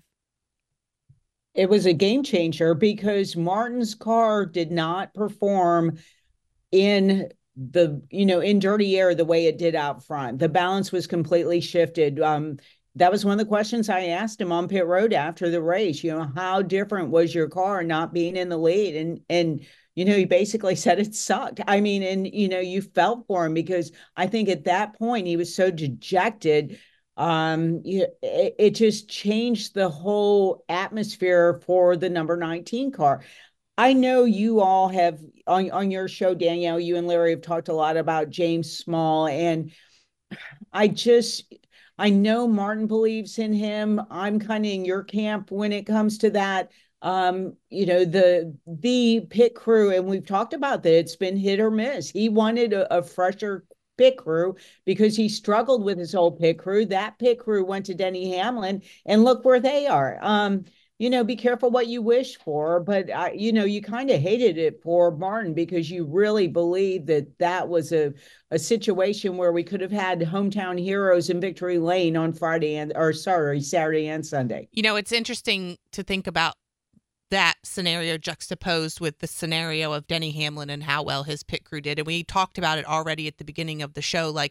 [SPEAKER 4] It was a game changer because Martin's car did not perform in the, you know, in dirty air the way it did out front. The balance was completely shifted. Um, That was one of the questions I asked him on pit road after the race. You know, how different was your car not being in the lead? And, and, you know, he basically said it sucked. I mean, and, you know, you felt for him because I think at that point he was so dejected. Um, it, it just changed the whole atmosphere for the number nineteen car. I know you all have on, on your show, Danielle, you and Larry have talked a lot about James Small. And I just... I know Martin believes in him. I'm kind of in your camp when it comes to that. Um, you know, the the pit crew, and we've talked about that, it's been hit or miss. He wanted a, a fresher pit crew because he struggled with his old pit crew. That pit crew went to Denny Hamlin, and look where they are. Um, you know, be careful what you wish for. But, I, you know, you kind of hated it for Martin because you really believe that that was a, a situation where we could have had hometown heroes in Victory Lane on Friday and, or sorry, Saturday and Sunday.
[SPEAKER 3] You know, it's interesting to think about that scenario juxtaposed with the scenario of Denny Hamlin and how well his pit crew did. And we talked about it already at the beginning of the show. Like,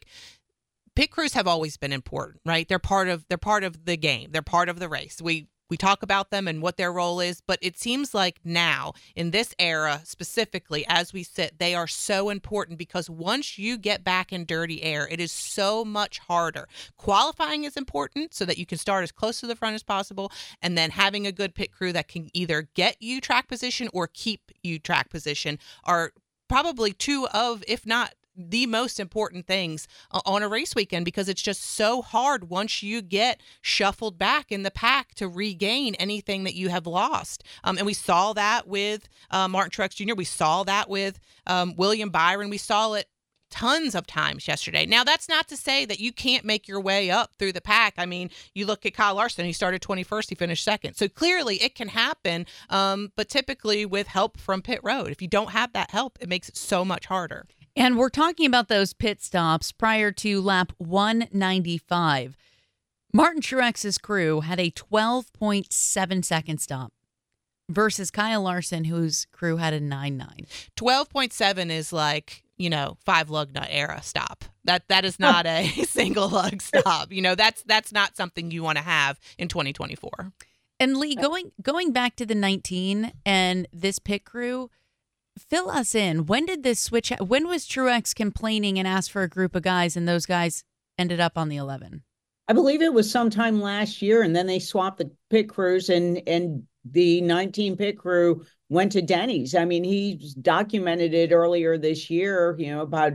[SPEAKER 3] pit crews have always been important, right? They're part of they're part of the game. They're part of the race. We we talk about them and what their role is, but it seems like now in this era specifically as we sit, they are so important because once you get back in dirty air, it is so much harder. Qualifying is important so that you can start as close to the front as possible, and then having a good pit crew that can either get you track position or keep you track position are probably two of, if not the most important things on a race weekend, because it's just so hard once you get shuffled back in the pack to regain anything that you have lost. Um, and we saw that with uh, Martin Truex Junior We saw that with um, William Byron. We saw it tons of times yesterday. Now, that's not to say that you can't make your way up through the pack. I mean, you look at Kyle Larson, he started twenty-first, he finished second. So clearly it can happen, um, but typically with help from pit road. If you don't have that help, it makes it so much harder.
[SPEAKER 1] And we're talking about those pit stops prior to lap one ninety-five. Martin Truex's crew had a twelve point seven second stop versus Kyle Larson, whose crew had a nine nine.
[SPEAKER 3] twelve point seven is like, you know, five lug nut era stop. That that is not a single lug stop. You know, that's that's not something you want to have in twenty twenty-four.
[SPEAKER 1] And Lee, going going back to the nineteen and this pit crew, fill us in. When did this switch? When was Truex complaining and asked for a group of guys, and those guys ended up on the eleven?
[SPEAKER 4] I believe it was sometime last year, and then they swapped the pit crews, and and the nineteen pit crew went to Denny's. I mean, he documented it earlier this year, you know, about,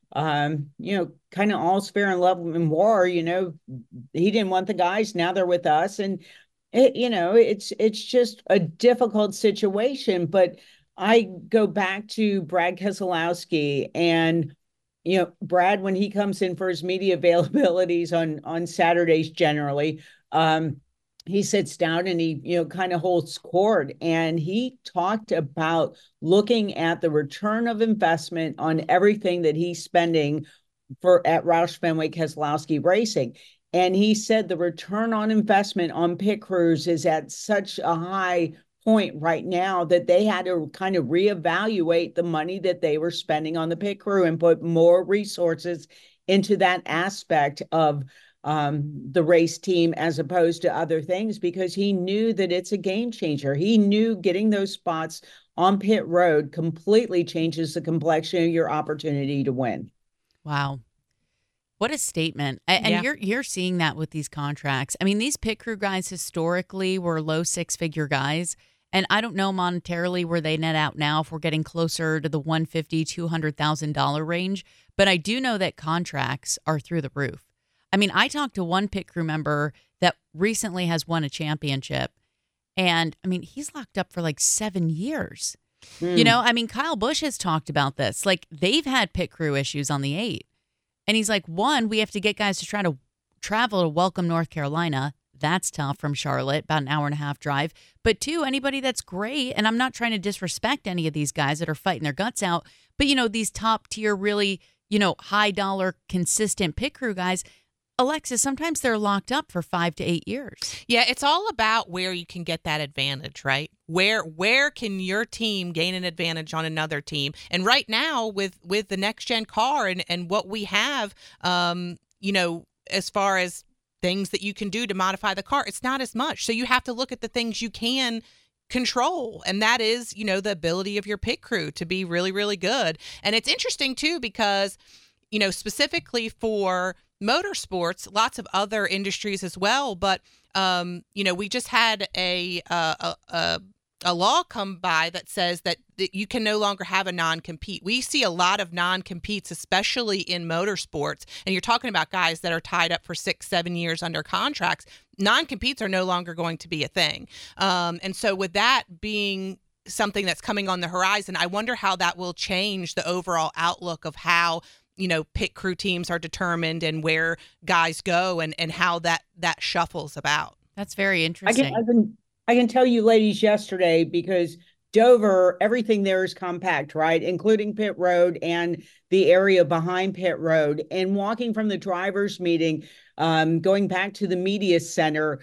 [SPEAKER 4] um, you know, kind of all's fair in love and war. You know, he didn't want the guys. Now they're with us, and it, you know, it's it's just a difficult situation, but. I go back to Brad Keselowski, and, you know, Brad, when he comes in for his media availabilities on, on Saturdays, generally, um, he sits down and he, you know, kind of holds court, and he talked about looking at the return of investment on everything that he's spending for at Roush Fenway Keselowski Racing. And he said the return on investment on pit crews is at such a high point right now that they had to kind of reevaluate the money that they were spending on the pit crew and put more resources into that aspect of um, the race team as opposed to other things, because he knew that it's a game changer. He knew getting those spots on pit road completely changes the complexion of your opportunity to win.
[SPEAKER 1] Wow. What a statement. And
[SPEAKER 3] Yeah.
[SPEAKER 1] you're you're seeing that with these contracts. I mean, these pit crew guys historically were low six-figure guys. And I don't know monetarily where they net out now if we're getting closer to the one hundred fifty thousand dollars, two hundred thousand dollars range. But I do know that contracts are through the roof. I mean, I talked to one pit crew member that recently has won a championship. And, I mean, he's locked up for like seven years. Mm. You know, I mean, Kyle Busch has talked about this. Like, they've had pit crew issues on the eight. And he's like, one, we have to get guys to try to travel to Welcome, North Carolina. That's tough from Charlotte, about an hour and a half drive. But two, anybody that's great, and I'm not trying to disrespect any of these guys that are fighting their guts out, but, you know, these top tier, really, you know, high dollar, consistent pit crew guys, Alexis, sometimes they're locked up for five to eight years.
[SPEAKER 3] Yeah, it's all about where you can get that advantage, right? Where where can your team gain an advantage on another team? And right now, with with the next gen car and, and what we have, um, you know, as far as things that you can do to modify the car, it's not as much. So you have to look at the things you can control, and that is, you know, the ability of your pit crew to be really, really good. And it's interesting too, because, you know, specifically for motorsports, lots of other industries as well, but um, you know, we just had a a, a a law come by that says that, that you can no longer have a non-compete. We see a lot of non-competes, especially in motorsports, and you're talking about guys that are tied up for six, seven years under contracts. Non-competes are no longer going to be a thing. Um, and so with that being something that's coming on the horizon, I wonder how that will change the overall outlook of how, you know, pit crew teams are determined and where guys go, and, and how that, that shuffles about.
[SPEAKER 1] That's very interesting.
[SPEAKER 4] I can, I can I can tell you ladies yesterday, because Dover, everything there is compact, right? Including pit road and the area behind pit road. And walking from the drivers' meeting, um, going back to the media center,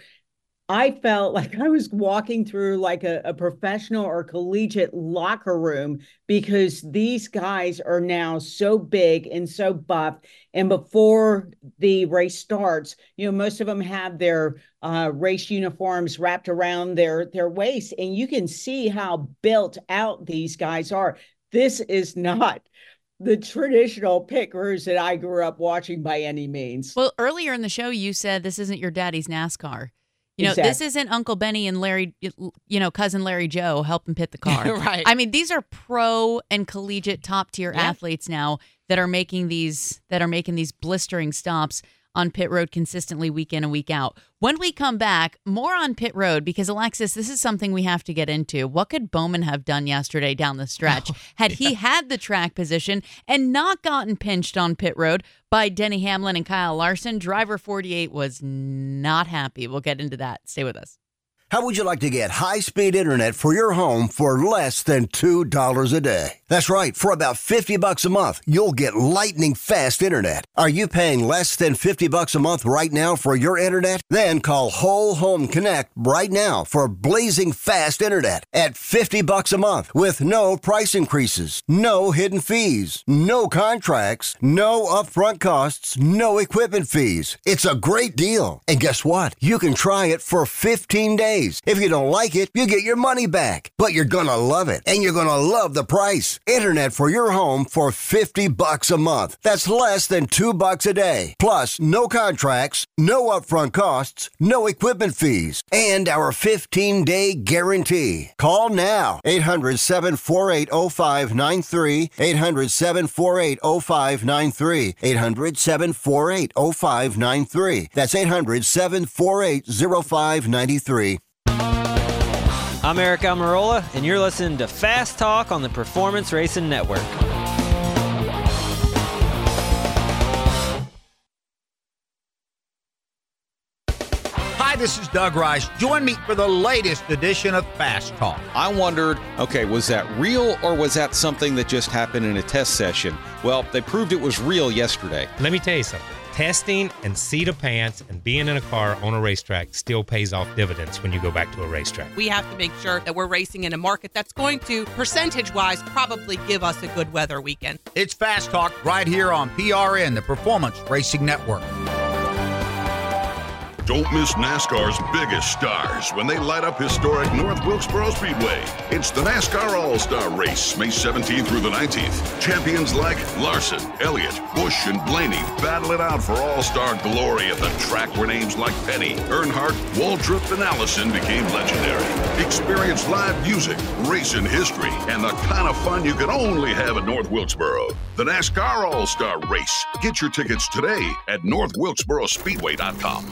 [SPEAKER 4] I felt like I was walking through like a, a professional or collegiate locker room, because these guys are now so big and so buff. And before the race starts, you know, most of them have their uh, race uniforms wrapped around their, their waist, and you can see how built out these guys are. This is not the traditional pit crews that I grew up watching by any means.
[SPEAKER 1] Well, earlier in the show, you said this isn't your daddy's NASCAR. You know,
[SPEAKER 4] Exactly.
[SPEAKER 1] this isn't Uncle Benny and Larry, you know, cousin Larry Joe helping pit the car.
[SPEAKER 3] Right.
[SPEAKER 1] I mean, these are pro and collegiate top tier
[SPEAKER 3] Yeah.
[SPEAKER 1] athletes now that are making these that are making these blistering stops on pit road consistently week in and week out. When we come back, more on pit road, because Alexis, this is something we have to get into. What could Bowman have done yesterday down the stretch
[SPEAKER 3] Oh,
[SPEAKER 1] had
[SPEAKER 3] yeah.
[SPEAKER 1] he had the track position and not gotten pinched on pit road by Denny Hamlin and Kyle Larson? Driver forty-eight was not happy. We'll get into that. Stay with us.
[SPEAKER 12] How would you like to get high-speed internet for your home for less than two dollars a day? That's right. For about fifty bucks a month, you'll get lightning fast internet. Are you paying less than fifty bucks a month right now for your internet? Then call Whole Home Connect right now for blazing fast internet at fifty bucks a month with no price increases, no hidden fees, no contracts, no upfront costs, no equipment fees. It's a great deal. And guess what? You can try it for fifteen days. If you don't like it, you get your money back. But you're gonna love it, and you're gonna love the price. Internet for your home for fifty bucks a month. That's less than two bucks a day. Plus, no contracts, no upfront costs, no equipment fees, and our fifteen-day guarantee. Call now. eight hundred, seven four eight, oh five nine three. eight hundred, seven four eight, oh five nine three. eight hundred, seven four eight, oh five nine three. That's eight hundred, seven four eight, oh five nine three.
[SPEAKER 5] I'm Eric Almirola, and you're listening to Fast Talk on the Performance Racing Network.
[SPEAKER 9] Hi, this is Doug Rice. Join me for the latest edition of Fast Talk.
[SPEAKER 6] I wondered, okay, was that real or was that something that just happened in a test session? Well, they proved it was real yesterday.
[SPEAKER 10] Let me tell you something. Testing and seat of pants and being in a car on a racetrack still pays off dividends when you go back to a racetrack.
[SPEAKER 3] We have to make sure that we're racing in a market that's going to, percentage-wise, probably give us a good weather weekend.
[SPEAKER 9] It's Fast Talk right here on P R N, the Performance Racing Network.
[SPEAKER 7] Don't miss NASCAR's biggest stars when they light up historic North Wilkesboro Speedway. It's the NASCAR All-Star Race, May seventeenth through the nineteenth. Champions like Larson, Elliott, Busch, and Blaney battle it out for All-Star glory at the track where names like Penny, Earnhardt, Waltrip, and Allison became legendary. Experience live music, racing history, and the kind of fun you can only have at North Wilkesboro. The NASCAR All-Star Race. Get your tickets today at north wilkesboro speedway dot com.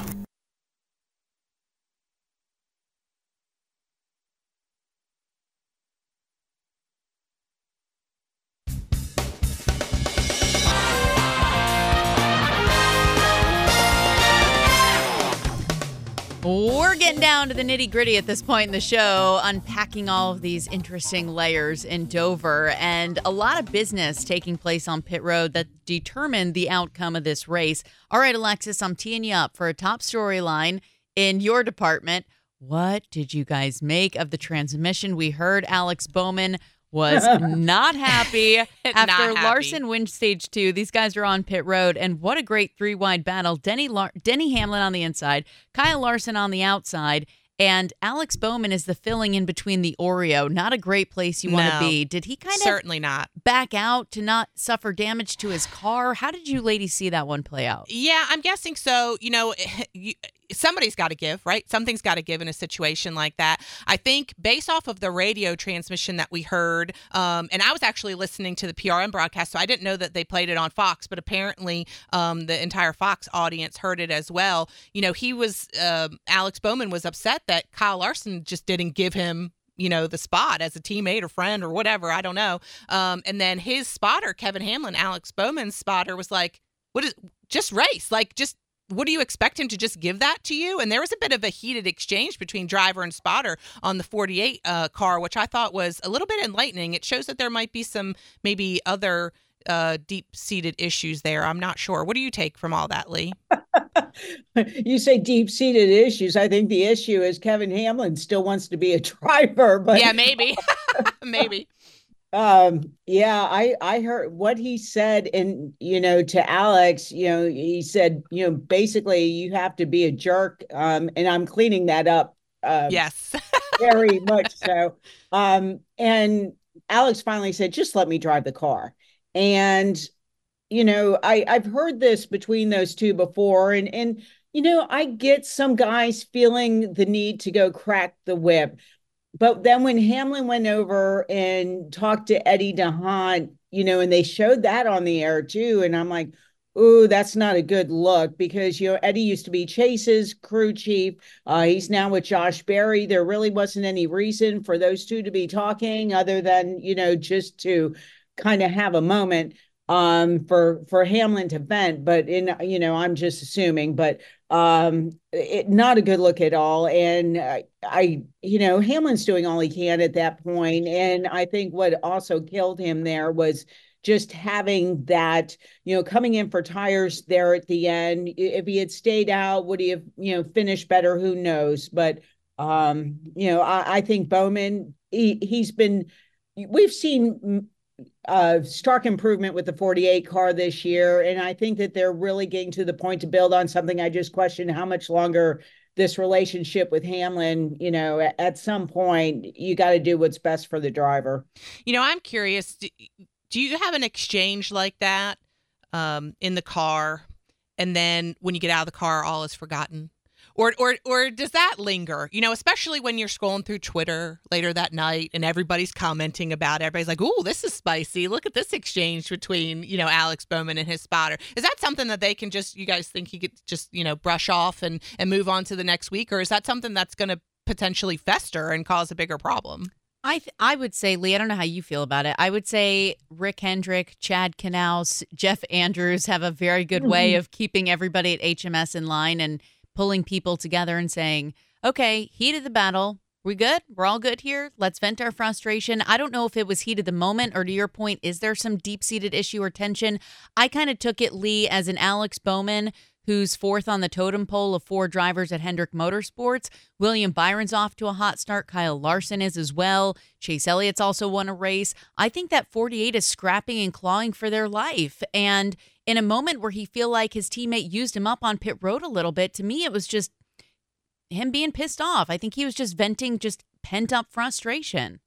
[SPEAKER 1] We're getting down to the nitty gritty at this point in the show, unpacking all of these interesting layers in Dover, and a lot of business taking place on pit road that determined the outcome of this race. All right, Alexis, I'm teeing you up for a top storyline in your department. What did you guys make of the transmission? We heard Alex Bowman was not happy after
[SPEAKER 3] Not happy.
[SPEAKER 1] Larson wins stage two. These guys are on pit road, and what a great three-wide battle. Denny Lar- Denny Hamlin on the inside, Kyle Larson on the outside, and Alex Bowman is the filling in between the Oreo. Not a great place you want to
[SPEAKER 3] No,
[SPEAKER 1] be. Did he kind of
[SPEAKER 3] certainly not
[SPEAKER 1] back out to not suffer damage to his car? How did you ladies see that one play out?
[SPEAKER 3] Yeah, I'm guessing so. You know, you, somebody's got to give, right? Something's got to give in a situation like that. I think based off of the radio transmission that we heard, um, and I was actually listening to the P R N broadcast, so I didn't know that they played it on Fox, but apparently um, the entire Fox audience heard it as well. You know, he was, uh, Alex Bowman was upset that Kyle Larson just didn't give him, you know, the spot as a teammate or friend or whatever. I don't know. Um, and then his spotter, Kevin Hamlin, Alex Bowman's spotter, was like, what is, just race, like just what do you expect him to just give that to you? And there was a bit of a heated exchange between driver and spotter on the forty-eight uh, car, which I thought was a little bit enlightening. It shows that there might be some maybe other uh, deep-seated issues there. I'm not sure. What do you take from all that, Lee?
[SPEAKER 4] You say deep-seated issues. I think the issue is Kevin Hamlin still wants to be a driver. But
[SPEAKER 3] yeah, maybe. maybe.
[SPEAKER 4] Um, yeah, I, I heard what he said, and, you know, to Alex, you know, he said, you know, basically you have to be a jerk. Um, and I'm cleaning that up. Um,
[SPEAKER 3] yes,
[SPEAKER 4] very much so. Um, and Alex finally said, just let me drive the car. And, you know, I, I've heard this between those two before, and, and, you know, I get some guys feeling the need to go crack the whip. But then when Hamlin went over and talked to Eddie DeHaan, you know, and they showed that on the air too. And I'm like, ooh, that's not a good look, because, you know, Eddie used to be Chase's crew chief. Uh, he's now with Josh Berry. There really wasn't any reason for those two to be talking other than, you know, just to kind of have a moment um, for, for Hamlin to vent. But, in, you know, I'm just assuming, but um, it, not a good look at all. And uh, I, you know, Hamlin's doing all he can at that point. And I think what also killed him there was just having that, you know, coming in for tires there at the end. If he had stayed out, would he have, you know, finished better? Who knows? But, um, you know, I, I think Bowman, he, he's been, we've seen uh, stark improvement with the forty-eight car this year. And I think that they're really getting to the point to build on something. I just question how much longer this relationship with Hamlin, you know, at, at some point, you got to do what's best for the driver.
[SPEAKER 3] You know, I'm curious. Do, do you have an exchange like that um, in the car, and then when you get out of the car, all is forgotten? Or, or, or does that linger? You know, especially when you're scrolling through Twitter later that night and everybody's commenting about it. Everybody's like, "Ooh, this is spicy. Look at this exchange between, you know, Alex Bowman and his spotter." Is that something that they can just, you guys think he could just, you know, brush off and, and move on to the next week? Or is that something that's going to potentially fester and cause a bigger problem?
[SPEAKER 1] I th- I would say, Lee, I don't know how you feel about it. I would say Rick Hendrick, Chad Knaus, Jeff Andrews have a very good way of keeping everybody at H M S in line and pulling people together and saying, okay, heat of the battle. We good? We're all good here. Let's vent our frustration. I don't know if it was heat of the moment, or to your point, is there some deep-seated issue or tension? I kind of took it, Lee, as an Alex Bowman who's fourth on the totem pole of four drivers at Hendrick Motorsports. William Byron's off to a hot start. Kyle Larson is as well. Chase Elliott's also won a race. I think that forty-eight is scrapping and clawing for their life. And in a moment where he feel like his teammate used him up on pit road a little bit, to me, it was just him being pissed off. I think he was just venting just pent-up frustration.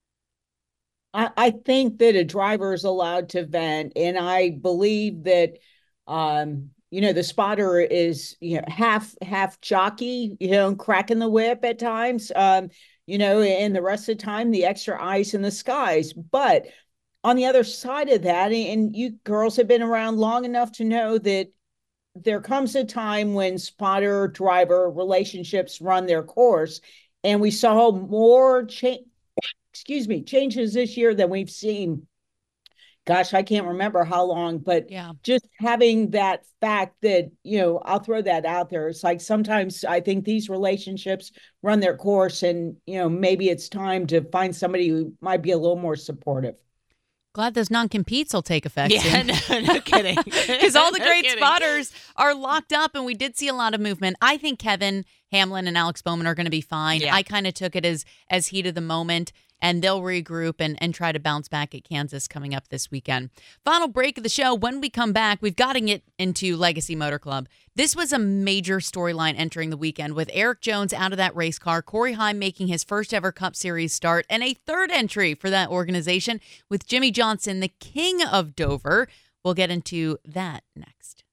[SPEAKER 4] I, I think that a driver is allowed to vent, and I believe that, um, you know, the spotter is, you know, half half jockey, you know, cracking the whip at times, um, you know, and the rest of the time, the extra eyes in the skies. But on the other side of that, and you girls have been around long enough to know that there comes a time when spotter-driver relationships run their course, and we saw more change, excuse me, changes this year than we've seen. Gosh, I can't remember how long, but
[SPEAKER 1] yeah.
[SPEAKER 4] Just having that fact that, you know, I'll throw that out there. It's like sometimes I think these relationships run their course, and, you know, maybe it's time to find somebody who might be a little more supportive.
[SPEAKER 1] Glad those non-competes will take effect.
[SPEAKER 3] Yeah, no, no kidding.
[SPEAKER 1] Because all the
[SPEAKER 3] No
[SPEAKER 1] great
[SPEAKER 3] kidding.
[SPEAKER 1] spotters are locked up, and we did see a lot of movement. I think Kevin Hamlin and Alex Bowman are going to be fine.
[SPEAKER 3] Yeah.
[SPEAKER 1] I kind of took it as as heat of the moment, and they'll regroup and, and try to bounce back at Kansas coming up this weekend. Final break of the show. When we come back, we've got to get into Legacy Motor Club. This was a major storyline entering the weekend with Eric Jones out of that race car, Corey Heim making his first ever Cup Series start, and a third entry for that organization with Jimmy Johnson, the king of Dover. We'll get into that next.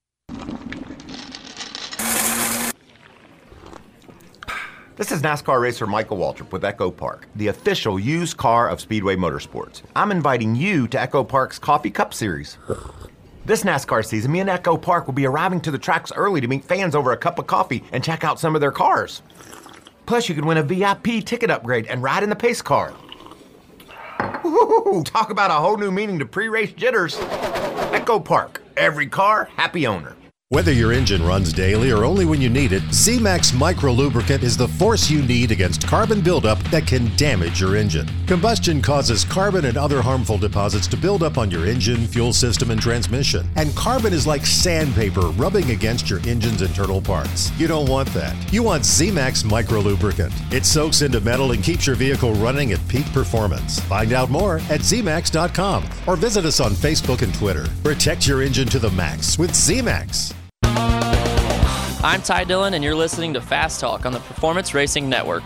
[SPEAKER 8] This is NASCAR racer Michael Waltrip with Echo Park, the official used car of Speedway Motorsports. I'm inviting you to Echo Park's Coffee Cup Series. This NASCAR season, me and Echo Park will be arriving to the tracks early to meet fans over a cup of coffee and check out some of their cars. Plus, you can win a V I P ticket upgrade and ride in the pace car. Woo-hoo-hoo, talk about a whole new meaning to pre-race jitters. Echo Park, every car, happy owner.
[SPEAKER 2] Whether your engine runs daily or only when you need it, Z-Max Micro Lubricant is the force you need against carbon buildup that can damage your engine. Combustion causes carbon and other harmful deposits to build up on your engine, fuel system, and transmission. And carbon is like sandpaper rubbing against your engine's internal parts. You don't want that. You want Z-Max Micro Lubricant. It soaks into metal and keeps your vehicle running at peak performance. Find out more at Z max dot com or visit us on Facebook and Twitter. Protect your engine to the max with Z-Max.
[SPEAKER 11] I'm Ty Dillon, and you're listening to Fast Talk on the Performance Racing Network.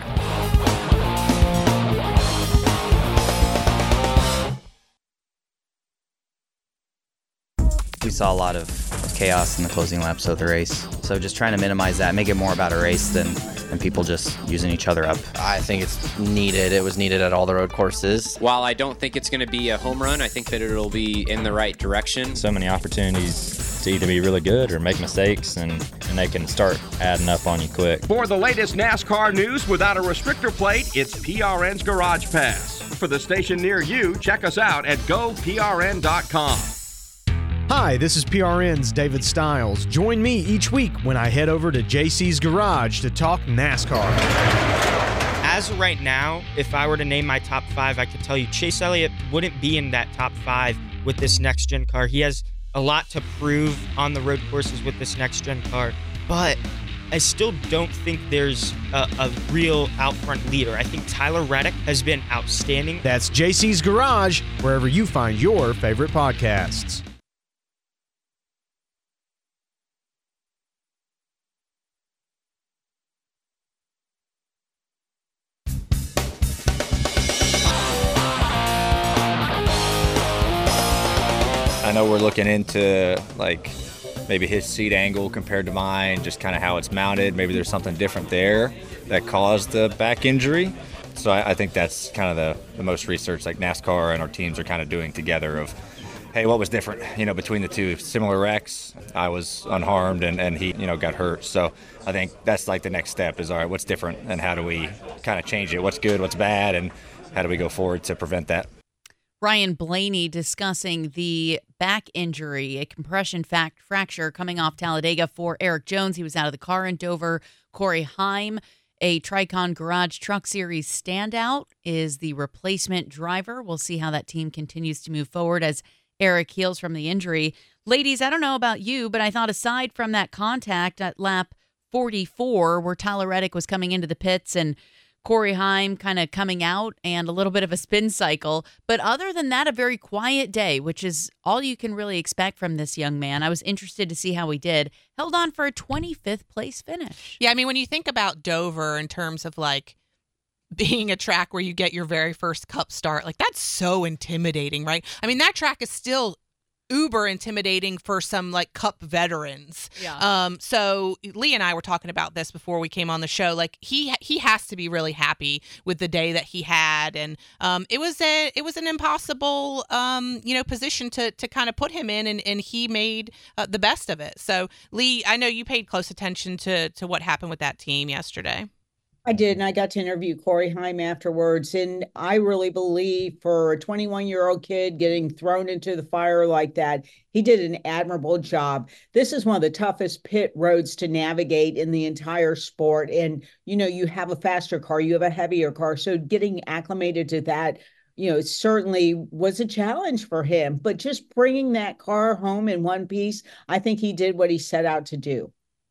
[SPEAKER 13] We saw a lot of chaos in the closing laps of the race, so just trying to minimize that, make it more about a race than, than people just using each other up.
[SPEAKER 14] I think it's needed. It was needed at all the road courses.
[SPEAKER 15] While I don't think it's going to be a home run, I think that it'll be in the right direction.
[SPEAKER 24] So many opportunities to either be really good or make mistakes, and, and they can start adding up on you quick.
[SPEAKER 16] For the latest NASCAR news without a restrictor plate, it's P R N's Garage Pass. For the station near you, check us out at go P R N dot com.
[SPEAKER 25] Hi, this is P R N's David Stiles. Join me each week when I head over to J C's Garage to talk NASCAR.
[SPEAKER 26] As of right now, if I were to name my top five, I could tell you Chase Elliott wouldn't be in that top five with this next-gen car. He has a lot to prove on the road courses with this next-gen car, but I still don't think there's a, a real out-front leader. I think Tyler Reddick has been outstanding.
[SPEAKER 25] That's J C's Garage, wherever you find your favorite podcasts.
[SPEAKER 27] I know we're looking into like maybe his seat angle compared to mine, just kind of how it's mounted. Maybe there's something different there that caused the back injury. So I, I think that's kind of the, the most research like NASCAR and our teams are kind of doing together of, hey, what was different, you know, between the two? Similar wrecks, I was unharmed and, and he, you know, got hurt. So I think that's like the next step is, all right, what's different and how do we kind of change it? What's good, what's bad, and how do we go forward to prevent that?
[SPEAKER 1] Ryan Blaney discussing the back injury, a compression fact fracture coming off Talladega for Eric Jones. He was out of the car in Dover. Corey Heim, a Tricon Garage Truck Series standout, is the replacement driver. We'll see how that team continues to move forward as Eric heals from the injury. Ladies, I don't know about you, but I thought aside from that contact at lap forty-four where Tyler Reddick was coming into the pits and Corey Heim kind of coming out and a little bit of a spin cycle. But other than that, a very quiet day, which is all you can really expect from this young man. I was interested to see how he did. Held on for a twenty-fifth place finish.
[SPEAKER 3] Yeah, I mean, when you think about Dover in terms of like being a track where you get your very first Cup start, like that's so intimidating, right? I mean, that track is still uber intimidating for some like Cup veterans.
[SPEAKER 1] Yeah.
[SPEAKER 3] Um. So Lee and I were talking about this before we came on the show. Like he he has to be really happy with the day that he had, and um, it was a it was an impossible um you know position to to kind of put him in, and and he made uh, the best of it. So Lee, I know you paid close attention to to what happened with that team yesterday.
[SPEAKER 4] I did, and I got to interview Corey Heim afterwards, and I really believe for a twenty-one-year-old kid getting thrown into the fire like that, he did an admirable job. This is one of the toughest pit roads to navigate in the entire sport, and, you know, you have a faster car, you have a heavier car, so getting acclimated to that, you know, certainly was a challenge for him, but just bringing that car home in one piece, I think he did what he set out to do.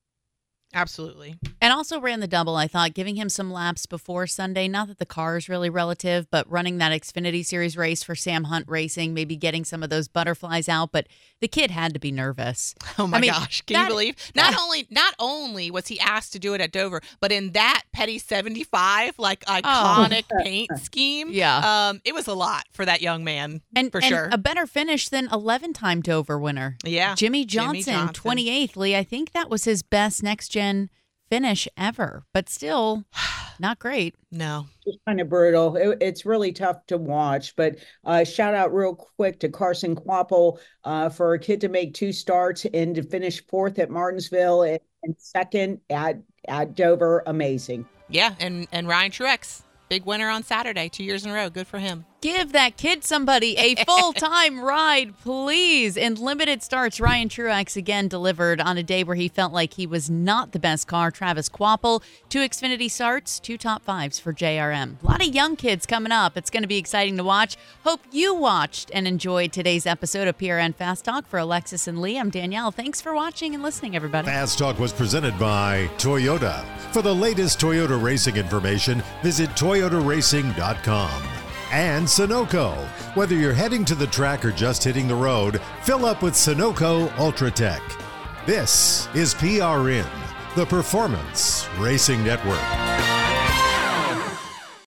[SPEAKER 3] Absolutely.
[SPEAKER 1] And also ran the double, I thought, giving him some laps before Sunday. Not that the car is really relative, but running that Xfinity Series race for Sam Hunt Racing, maybe getting some of those butterflies out. But the kid had to be nervous.
[SPEAKER 3] Oh, my
[SPEAKER 1] I mean,
[SPEAKER 3] gosh. Can
[SPEAKER 1] that,
[SPEAKER 3] you believe? Not only not only was he asked to do it at Dover, but in that Petty seventy-five, like, iconic oh. paint scheme.
[SPEAKER 1] Yeah.
[SPEAKER 3] Um, it was a lot for that young man,
[SPEAKER 1] and,
[SPEAKER 3] for
[SPEAKER 1] and
[SPEAKER 3] sure.
[SPEAKER 1] a better finish than eleven-time Dover winner.
[SPEAKER 3] Yeah.
[SPEAKER 1] Jimmy Johnson,
[SPEAKER 3] Jimmy Johnson,
[SPEAKER 1] twenty-eighth. Lee, I think that was his best next-gen finish ever, but still not great.
[SPEAKER 3] No.
[SPEAKER 4] It's kind of brutal. It, it's really tough to watch, but uh, shout out real quick to Carson Kvapil uh, for a kid to make two starts and to finish fourth at Martinsville and, and second at, at Dover. Amazing.
[SPEAKER 3] Yeah, and, and Ryan Truex, big winner on Saturday, two years in a row. Good for him.
[SPEAKER 1] Give that kid somebody a full-time ride, please. In limited starts, Ryan Truex again delivered on a day where he felt like he was not the best car. Travis Kvapil, two Xfinity starts, two top fives for J R M. A lot of young kids coming up. It's going to be exciting to watch. Hope you watched and enjoyed today's episode of P R N Fast Talk. For Alexis and Lee, I'm Danielle. Thanks for watching and listening, everybody.
[SPEAKER 2] Fast Talk was presented by Toyota. For the latest Toyota racing information, visit toyota racing dot com. And Sunoco. Whether you're heading to the track or just hitting the road, fill up with Sunoco Ultratech. This is P R N, the Performance Racing Network.